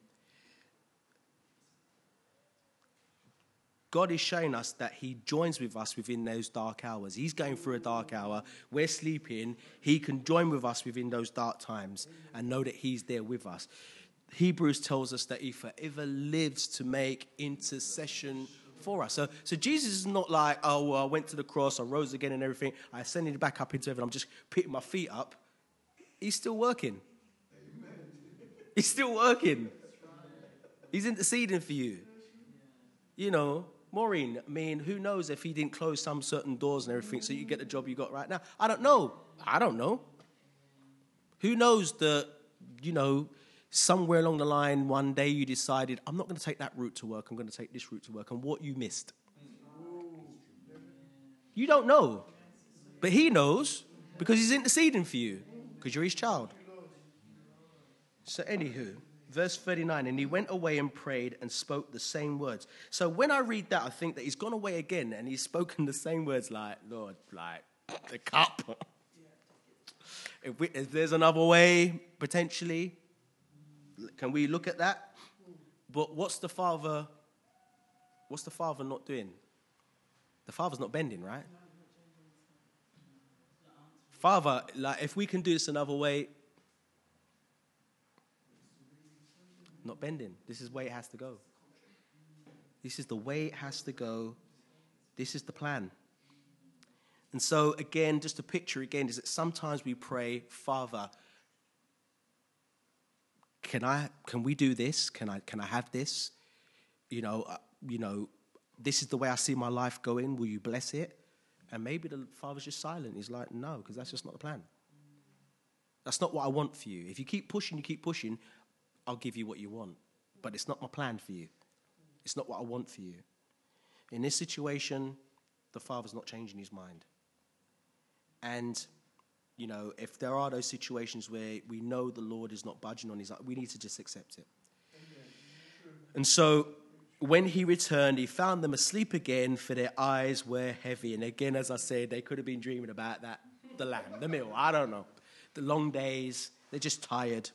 God is showing us that he joins with us within those dark hours. He's going through a dark hour. We're sleeping. He can join with us within those dark times and know that he's there with us. Hebrews tells us that he forever lives to make intercession for us. So Jesus is not like, oh, well, I went to the cross, I rose again and everything, I ascended back up into heaven, I'm just putting my feet up. He's still working. Amen. He's still working. He's interceding for you. Maureen, who knows if he didn't close some certain doors and everything so you get the job you got right now? I don't know. Who knows that, somewhere along the line one day you decided, I'm not going to take that route to work, I'm going to take this route to work, and what you missed. You don't know. But he knows, because he's interceding for you, because you're his child. So anywho, verse 39, and he went away and prayed and spoke the same words. So when I read that, I think that he's gone away again and he's spoken the same words like, Lord, like the cup. If there's another way, potentially, can we look at that? But what's the Father not doing? The Father's not bending, right? Father, like, if we can do this another way, not bending. This is the way it has to go. This is the way it has to go. This is the plan. And so, again, just a picture again is that sometimes we pray, Father, can we do this? Can I have this? This is the way I see my life going. Will you bless it? And maybe the Father's just silent. He's like, no, because that's just not the plan. That's not what I want for you. If you keep pushing, I'll give you what you want. But it's not my plan for you. It's not what I want for you. In this situation, the Father's not changing his mind. And, you know, if there are those situations where we know the Lord is not budging on his, we need to just accept it. And so when he returned, he found them asleep again, for their eyes were heavy. And again, as I said, they could have been dreaming about that, the lamb, the meal, I don't know. The long days, they're just tired.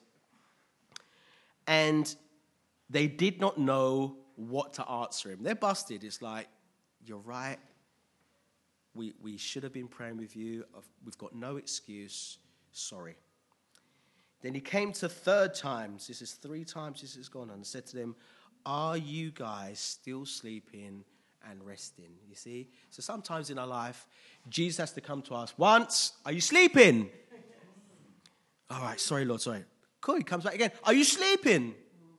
And they did not know what to answer him. They're busted. It's like, you're right. We should have been praying with you. We've got no excuse. Sorry. Then he came to third times. This is 3 times this has gone on. And said to them, are you guys still sleeping and resting? You see? So sometimes in our life, Jesus has to come to us once. Are you sleeping? All right, sorry, Lord, sorry. Cool, he comes back again. Are you sleeping?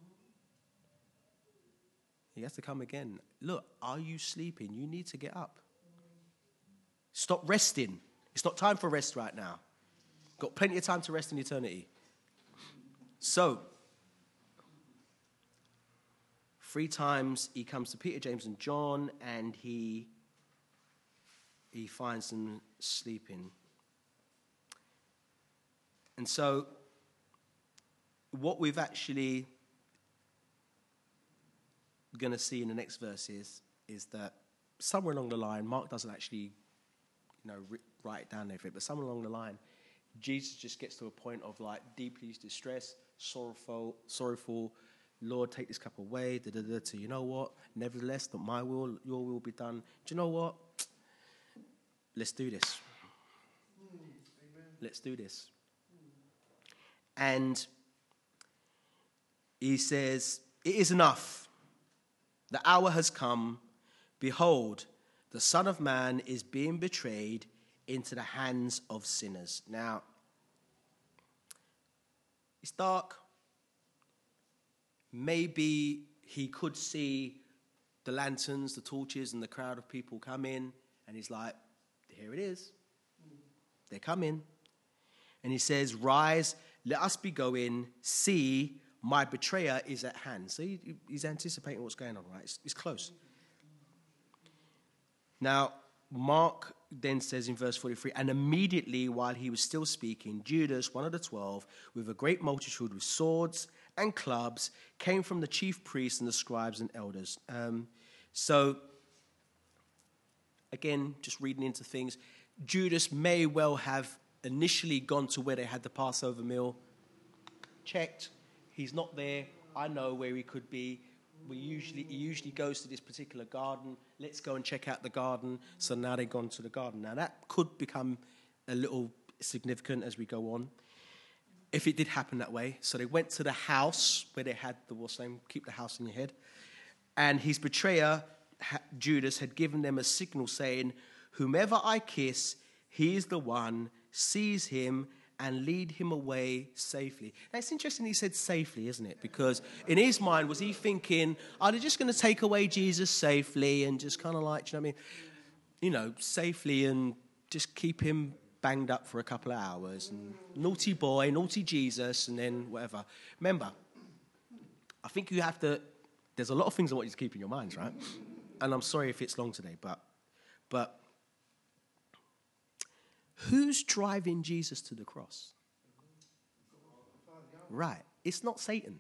He has to come again. Look, are you sleeping? You need to get up. Stop resting. It's not time for rest right now. Got plenty of time to rest in eternity. So, 3 times he comes to Peter, James, and John, and he finds them sleeping. And so, what we've actually going to see in the next verses is that somewhere along the line, Mark doesn't actually, write it down there for it, but somewhere along the line, Jesus just gets to a point of like deeply distressed, sorrowful. Lord, take this cup away. To you know what? Nevertheless, not my will, your will be done. Do you know what? Let's do this. Let's do this. And he says, it is enough. The hour has come. Behold, the Son of Man is being betrayed into the hands of sinners. Now, it's dark. Maybe he could see the lanterns, the torches, and the crowd of people come in, and he's like, here it is. They're coming. And he says, rise, let us be going. See, my betrayer is at hand. So he's anticipating what's going on, right? It's close. Now, Mark then says in verse 43, and immediately while he was still speaking, Judas, one of the 12, with a great multitude with swords and clubs, came from the chief priests and the scribes and elders. So, again, just reading into things, Judas may well have initially gone to where they had the Passover meal, checked, he's not there, I know where he could be. He usually goes to this particular garden. Let's go and check out the garden. So now they've gone to the garden. Now that could become a little significant as we go on, if it did happen that way. So they went to the house where they had the what's name, keep the house in your head. And his betrayer, Judas, had given them a signal saying, whomever I kiss, he is the one, seize him and lead him away safely. Now, it's interesting he said safely, isn't it? Because in his mind, was he thinking, are they just going to take away Jesus safely and just kind of like, do you know what I mean? Safely and just keep him banged up for a couple of hours. And naughty boy, naughty Jesus, and then whatever. Remember, I think you have to, there's a lot of things I want you to keep in your minds, right? And I'm sorry if it's long today, but who's driving Jesus to the cross? Right. It's not Satan.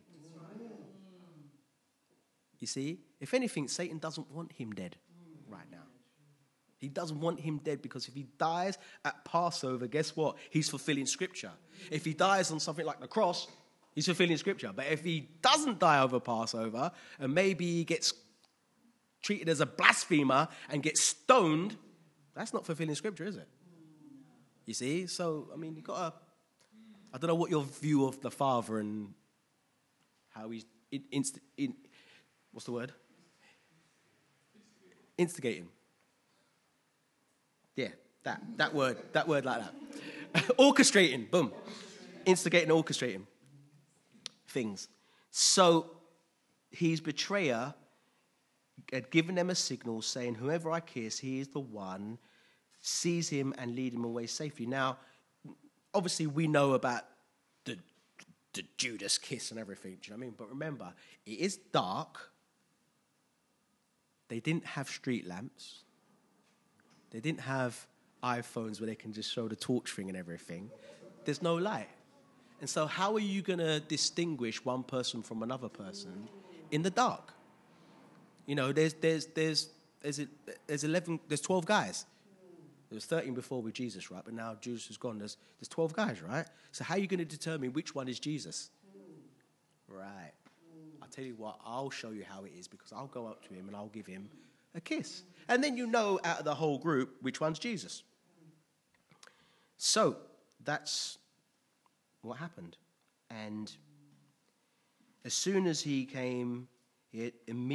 You see? If anything, Satan doesn't want him dead right now. He doesn't want him dead because if he dies at Passover, guess what? He's fulfilling Scripture. If he dies on something like the cross, he's fulfilling Scripture. But if he doesn't die over Passover and maybe he gets treated as a blasphemer and gets stoned, that's not fulfilling Scripture, is it? You see? So, I mean, you've got to... I don't know what your view of the Father and how he's... what's the word? Instigating. Yeah, that word like that. Orchestrating, boom. Instigating, orchestrating things. So, his betrayer had given them a signal saying, whoever I kiss, he is the one... seize him and lead him away safely. Now, obviously, we know about the Judas kiss and everything, do you know what I mean? But remember, it is dark. They didn't have street lamps. They didn't have iPhones where they can just show the torch thing and everything. There's no light. And so how are you going to distinguish one person from another person in the dark? You know, there's 12 guys. There was 13 before with Jesus, right? But now Jesus is gone. There's 12 guys, right? So how are you going to determine which one is Jesus? Right. I'll tell you what, I'll show you how it is, because I'll go up to him and I'll give him a kiss. And then you know out of the whole group which one's Jesus. So that's what happened. And as soon as he came, he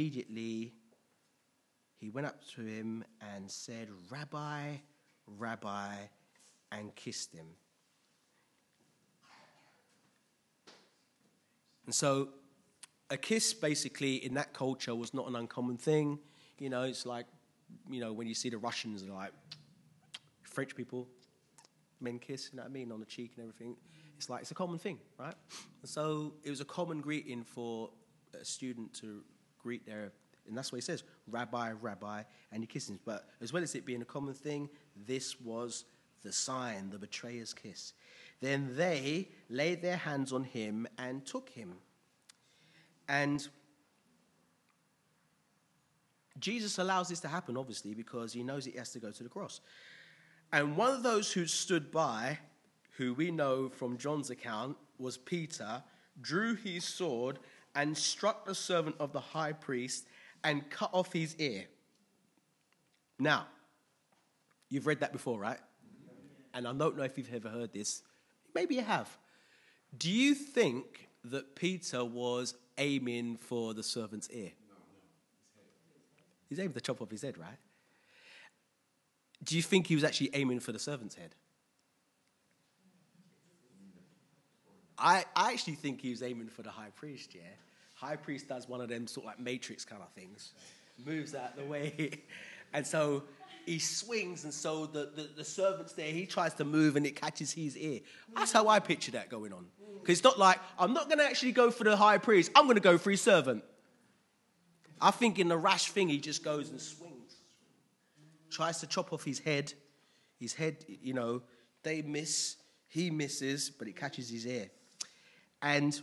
went up to him and said, "Rabbi, Rabbi," and kissed him. And so a kiss, basically, in that culture was not an uncommon thing. You know, it's like, you know, when you see the Russians and like French people, men kiss, you know what I mean, on the cheek and everything. It's like, it's a common thing, right? And so it was a common greeting for a student to greet their, and that's what he says, "Rabbi, Rabbi," and he kisses him. But as well as it being a common thing, this was the sign, the betrayer's kiss. Then they laid their hands on him and took him. And Jesus allows this to happen, obviously, because he knows he has to go to the cross. And one of those who stood by, who we know from John's account, was Peter, drew his sword and struck the servant of the high priest and cut off his ear. Now, you've read that before, right? And I don't know if you've ever heard this. Maybe you have. Do you think that Peter was aiming for the servant's ear? No, He's aiming to chop off his head, right? Do you think he was actually aiming for the servant's head? I actually think he was aiming for the high priest, yeah? High priest does one of them sort of like Matrix kind of things. Moves out the way. And so he swings, and so the servant's there. He tries to move, and it catches his ear. That's how I picture that going on. Because it's not like, I'm not going to actually go for the high priest. I'm going to go for his servant. I think in the rash thing, he just goes and swings. Tries to chop off his head. His head, you know, they miss. He misses, but it catches his ear. And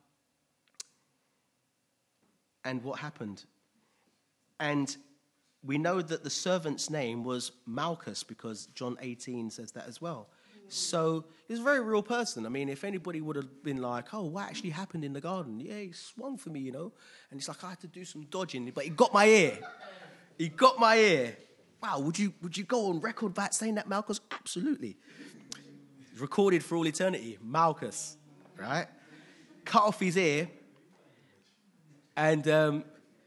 what happened? And we know that the servant's name was Malchus, because John 18 says that as well. So he's a very real person. I mean, if anybody would have been like, "Oh, what actually happened in the garden?" Yeah, he swung for me, you know. And it's like, I had to do some dodging, but he got my ear. He got my ear. Wow, would you go on record about saying that, Malchus? Absolutely. It's recorded for all eternity. Malchus, right? Cut off his ear. And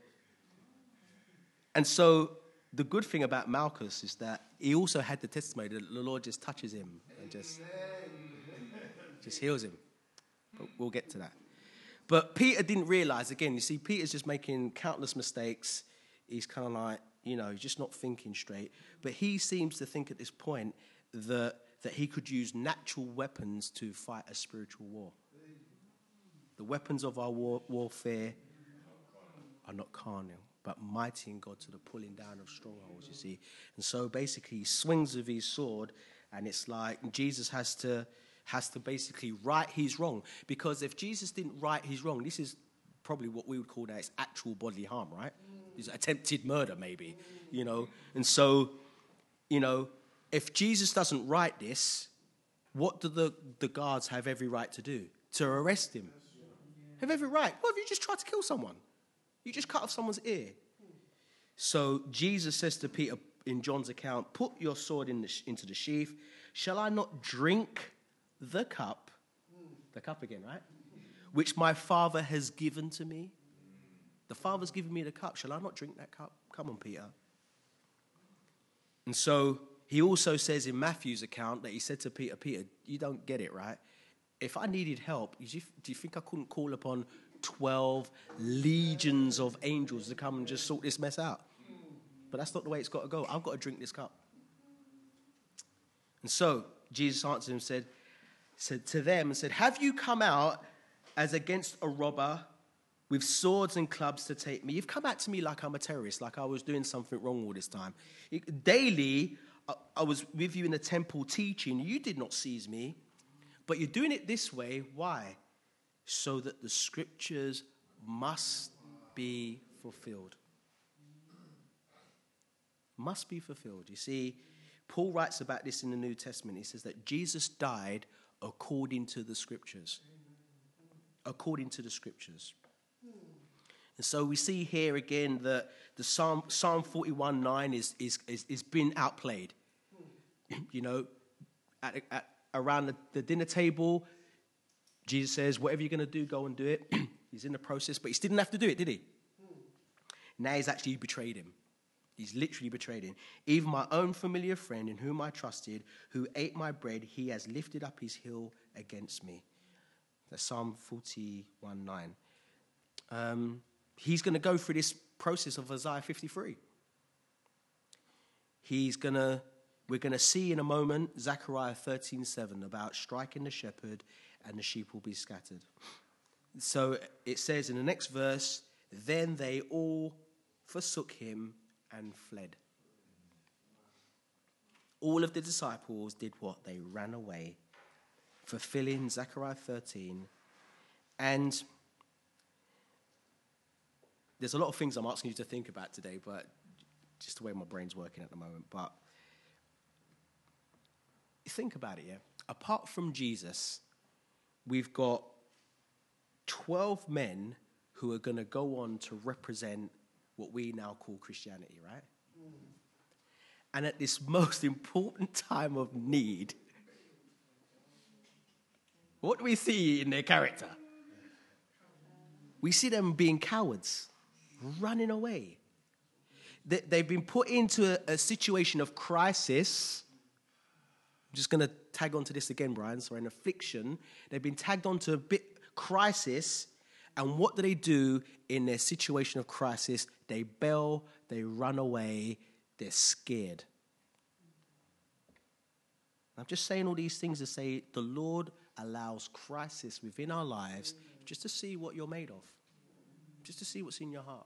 so the good thing about Malchus is that he also had the testimony that the Lord just touches him and just heals him. But we'll get to that. But Peter didn't realize, again, you see, Peter's just making countless mistakes. He's kind of like, you know, he's just not thinking straight. But he seems to think at this point that he could use natural weapons to fight a spiritual war. The weapons of our warfare are not carnal, but mighty in God to the pulling down of strongholds, you see. And so basically he swings with his sword, and it's like Jesus has to basically right his wrong. Because if Jesus didn't right his wrong, this is probably what we would call that is actual bodily harm, right? It's attempted murder, maybe, you know. And so, you know, if Jesus doesn't right this, what do the guards have every right to do? To arrest him. Have every right. What if you just tried to kill someone? You just cut off someone's ear. So Jesus says to Peter in John's account, "Put your sword into the sheath. Shall I not drink the cup?" The cup again, right? "Which my Father has given to me." The Father's given me the cup. Shall I not drink that cup? Come on, Peter. And so he also says in Matthew's account that he said to Peter, "Peter, you don't get it, right? If I needed help, do you think I couldn't call upon 12 legions of angels to come and just sort this mess out? But that's not the way it's got to go. I've got to drink this cup." And so Jesus answered him, said to them, and said, "Have you come out as against a robber with swords and clubs to take me? You've come out to me like I'm a terrorist, like I was doing something wrong all this time. Daily I was with you in the temple teaching. You did not seize me. But you're doing it this way. Why? So that the scriptures must be fulfilled. Must be fulfilled. You see, Paul writes about this in the New Testament. He says that Jesus died according to the scriptures. According to the scriptures. And so we see here again that the Psalm 41:9 is been outplayed. You know, around the dinner table, Jesus says, whatever you're going to do, go and do it. He's in the process, but he didn't have to do it, did he? Now he's actually betrayed him. He's literally betrayed him. Even my own familiar friend in whom I trusted, who ate my bread, he has lifted up his heel against me. That's Psalm 41:9. He's going to go through this process of Isaiah 53. We're going to see in a moment Zechariah 13:7 about striking the shepherd and the sheep will be scattered. So it says in the next verse, then they all forsook him and fled. All of the disciples did what? They ran away, fulfilling Zechariah 13. And there's a lot of things I'm asking you to think about today, but just the way my brain's working at the moment. But think about it, yeah? Apart from Jesus, we've got 12 men who are going to go on to represent what we now call Christianity, right? And at this most important time of need, what do we see in their character? We see them being cowards, running away. They've been put into a situation of crisis. I'm just going to tag onto this again, Brian. So, an affliction. They've been tagged onto a bit crisis. And what do in their situation of crisis? They bail, they run away, they're scared. I'm just saying all these things to say the Lord allows crisis within our lives just to see what you're made of, just to see what's in your heart.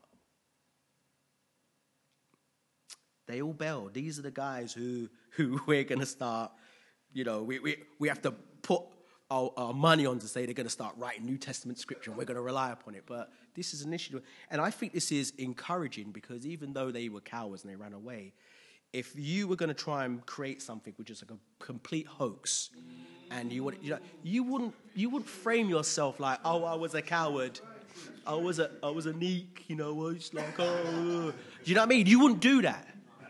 They all bail. These are the guys who we're going to start, you know, we have to put our money on to say they're going to start writing New Testament scripture and we're going to rely upon it. But this is an issue. And I think this is encouraging because even though they were cowards and they ran away, if you were going to try and create something which is like a complete hoax, and you wouldn't frame yourself like, oh, I was a coward, I was a neek, you know, I was like, oh, do you know what I mean? You wouldn't do that.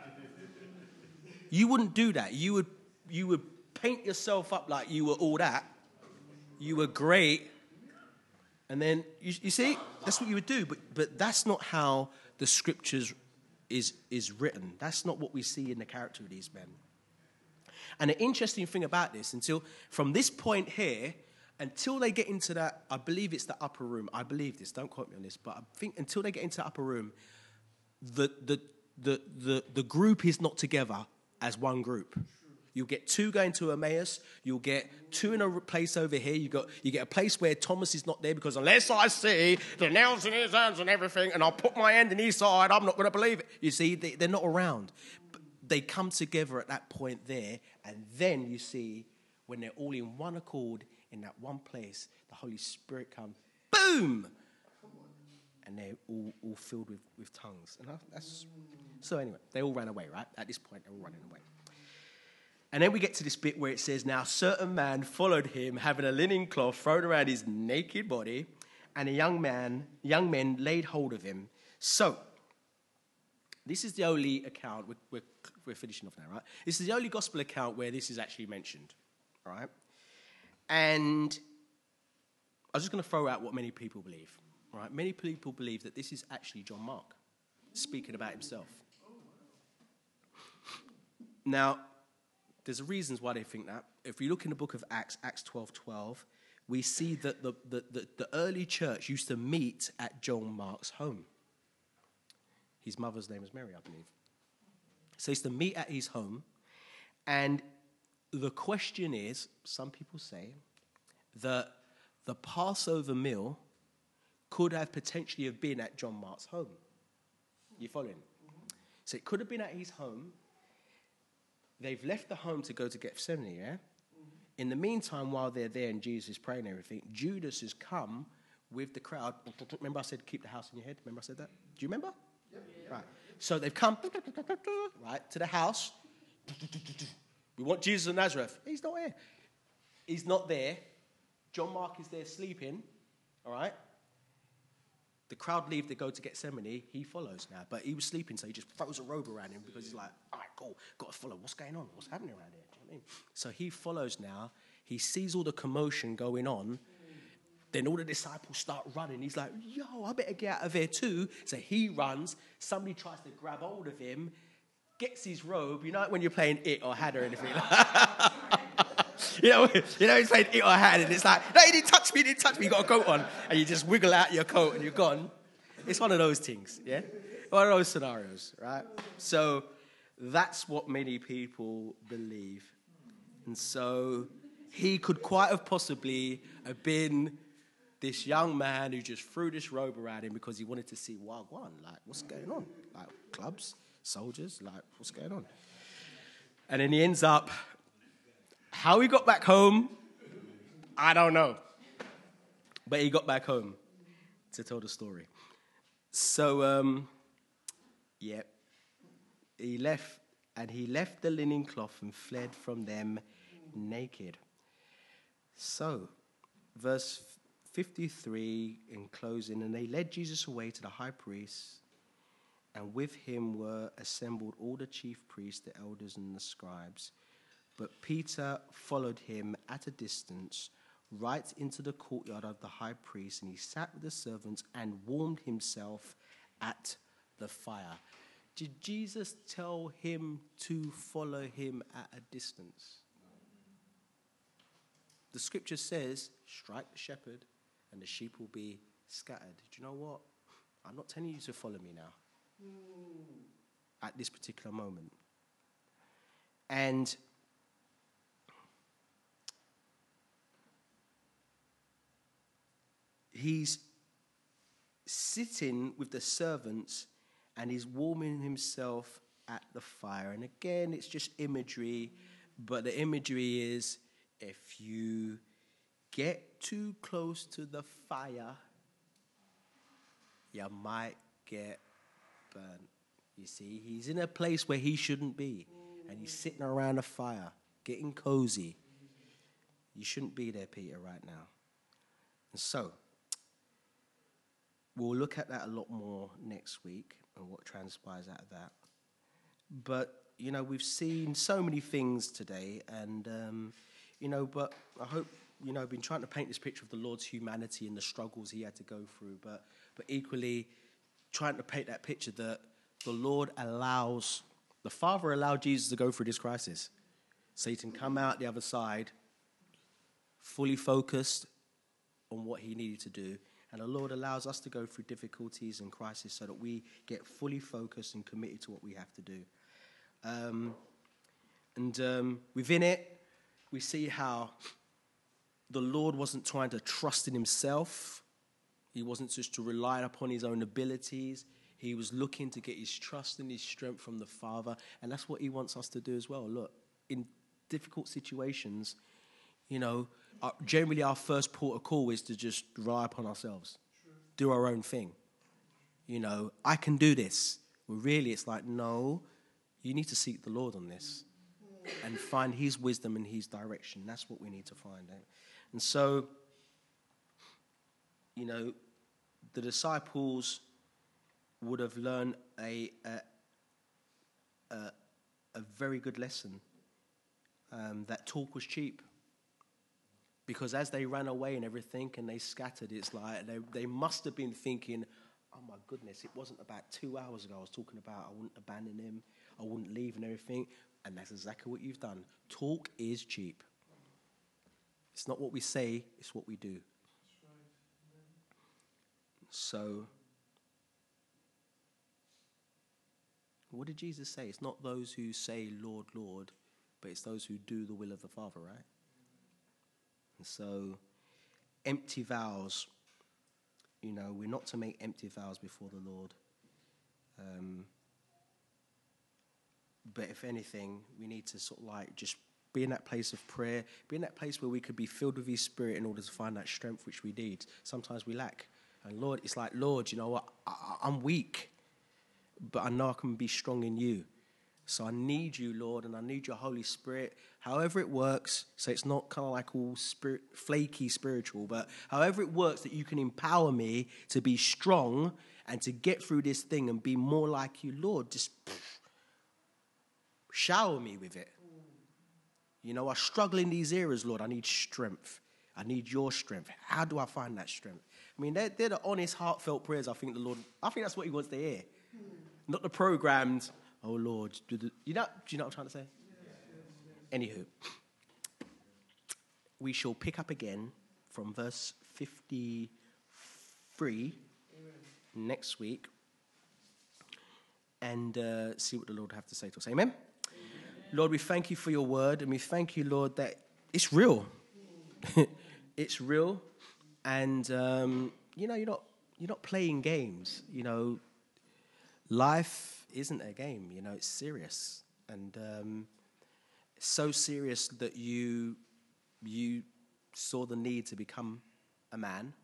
You wouldn't do that. You would paint yourself up like you were all that. You were great, and then you see that's what you would do. But that's not how the scriptures is written. That's not what we see in the character of these men. And the interesting thing about this, from this point here, until they get into that, I believe it's the upper room. I believe this. Don't quote me on this, but I think until they get into the upper room, the group is not together as one group. You'll get two going to Emmaus. You'll get two in a place over here. You get a place where Thomas is not there because unless I see the nails in his hands and everything and I'll put my hand in his side, I'm not going to believe it. You see, they're not around. But they come together at that point there, and then you see when they're all in one accord in that one place, the Holy Spirit comes, boom! And they're all filled with tongues. And so anyway, they all ran away, right? At this point, they're all running away. And then we get to this bit where it says, now certain man followed him, having a linen cloth thrown around his naked body, and young men laid hold of him. So, this is the only account, we're finishing off now, right? This is the only gospel account where this is actually mentioned, right? And I was just going to throw out what many people believe, right? Many people believe that this is actually John Mark speaking about himself. Now, there's reasons why they think that. If we look in the book of Acts 12:12, we see that the early church used to meet at John Mark's home. His mother's name is Mary, I believe. So he used to meet at his home. And the question is, some people say, that the Passover meal could have potentially have been at John Mark's home. You following? So it could have been at his home. they've left the home to go to Gethsemane, yeah? In the meantime, while they're there and Jesus is praying and everything, Judas has come with the crowd. Remember I said keep the house in your head? Remember I said that? Do you remember? Yep. Right. So they've come, right, to the house. We want Jesus of Nazareth. He's not here. He's not there. John Mark is there sleeping, all right? The crowd leave, they go to Gethsemane. He follows now. But he was sleeping, so he just throws a robe around him because he's like, all right, cool, got to follow. What's going on? What's happening around here? Do you know what I mean? So he follows now. He sees all the commotion going on. Then all the disciples start running. He's like, yo, I better get out of here too. So he runs. Somebody tries to grab hold of him, gets his robe. You know when you're playing It or Had or anything like that? You know, he's playing It or Had, and it's like, no, he didn't touch me, you got a coat on. And you just wiggle out your coat and you're gone. It's one of those things, yeah? One of those scenarios, right? So that's what many people believe. And so he could quite have possibly have been this young man who just threw this robe around him because he wanted to see Wagwan, like, what's going on? Like, clubs, soldiers, like, what's going on? And then he ends up, how he got back home, I don't know. But he got back home to tell the story. So, he left the linen cloth and fled from them naked. So, verse 53 in closing, and they led Jesus away to the high priest, and with him were assembled all the chief priests, the elders, and the scribes. But Peter followed him at a distance, right into the courtyard of the high priest, and he sat with the servants and warmed himself at the fire. Did Jesus tell him to follow him at a distance? The scripture says, strike the shepherd and the sheep will be scattered. Do you know what? I'm not telling you to follow me now. At this particular moment. And he's sitting with the servants and he's warming himself at the fire. And again, it's just imagery, but the imagery is if you get too close to the fire, you might get burnt. You see, he's in a place where he shouldn't be, and he's sitting around a fire, getting cozy. You shouldn't be there, Peter, right now. And so, we'll look at that a lot more next week and what transpires out of that. But, we've seen so many things today, and, but I hope, I've been trying to paint this picture of the Lord's humanity and the struggles he had to go through, but equally trying to paint that picture that the Father allowed Jesus to go through this crisis. Satan come out the other side, fully focused on what he needed to do. And the Lord allows us to go through difficulties and crises so that we get fully focused and committed to what we have to do. Within it, we see how the Lord wasn't trying to trust in himself. He wasn't just to rely upon his own abilities. He was looking to get his trust and his strength from the Father. And that's what he wants us to do as well. Look, in difficult situations, generally our first port of call is to just rely upon ourselves. True. Do our own thing. I can do this. Well, really, it's like, no, you need to seek the Lord on this and find his wisdom and his direction. That's what we need to find out. And so, the disciples would have learned a very good lesson, that talk was cheap. Because as they ran away and everything and they scattered, it's like they must have been thinking, oh my goodness, it wasn't about 2 hours ago I was talking about I wouldn't abandon him, I wouldn't leave and everything. And that's exactly what you've done. Talk is cheap. It's not what we say, it's what we do. So, what did Jesus say? It's not those who say, Lord, Lord, but it's those who do the will of the Father, right? And so, empty vows, we're not to make empty vows before the Lord. But if anything, we need to sort of like just be in that place of prayer, be in that place where we could be filled with his Spirit in order to find that strength which we need. Sometimes we lack. And Lord, it's like, Lord, you know what? I'm weak, but I know I can be strong in you. So I need you, Lord, and I need your Holy Spirit, however it works. So it's not kind of like all flaky spiritual, but however it works, that you can empower me to be strong and to get through this thing and be more like you, Lord. Just shower me with it. You know, I struggle in these areas, Lord. I need strength. I need your strength. How do I find that strength? I mean, they're the honest, heartfelt prayers I think the Lord, I think that's what he wants to hear. Not the programmed, oh, Lord. Do you know what I'm trying to say? Anywho, we shall pick up again from verse 53 next week and see what the Lord have to say to us. Amen? Lord, we thank you for your word, and we thank you, Lord, that it's real. It's real, and you know, you're not playing games. You know, life isn't a game. You know, it's serious, and so serious that you saw the need to become a man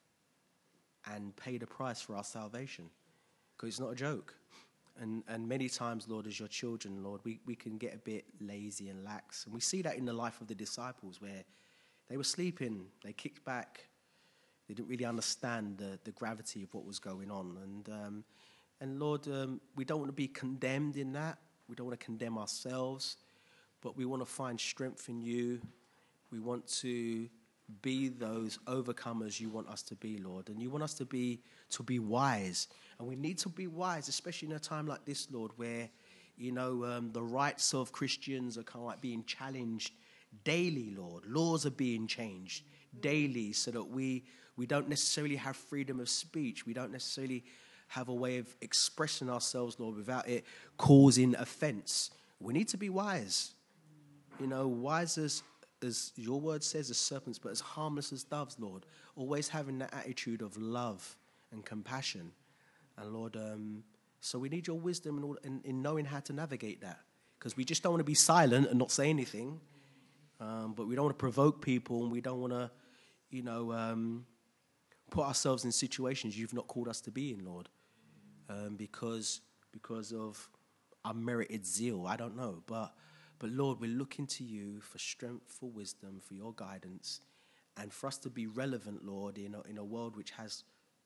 and pay the price for our salvation, because it's not a joke. And many times, Lord, as your children, Lord, we can get a bit lazy and lax. And we see that in the life of the disciples, where they were sleeping, they kicked back, they didn't really understand the gravity of what was going on. And Lord, we don't want to be condemned in that. We don't want to condemn ourselves, but we want to find strength in you. We want to be those overcomers you want us to be, Lord. And you want us to be wise. And we need to be wise, especially in a time like this, Lord, where, you know, the rights of Christians are kind of like being challenged daily, Lord. Laws are being changed daily so that we don't necessarily have freedom of speech. We don't necessarily have a way of expressing ourselves, Lord, without it causing offense. We need to be wise. You know, wise as your word says, as serpents, but as harmless as doves, Lord. Always having that attitude of love and compassion. And Lord, so we need your wisdom in knowing how to navigate that. Because we just don't want to be silent and not say anything. But we don't want to provoke people, and we don't want to, you know, put ourselves in situations you've not called us to be in, Lord. Because of unmerited zeal. I don't know. But Lord, we're looking to you for strength, for wisdom, for your guidance, and for us to be relevant, Lord, in a world which has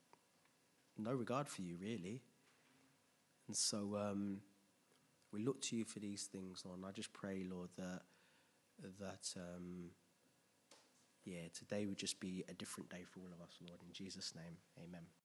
no regard for you, really. And so we look to you for these things, Lord. And I just pray, Lord, that today would just be a different day for all of us, Lord. In Jesus' name, amen.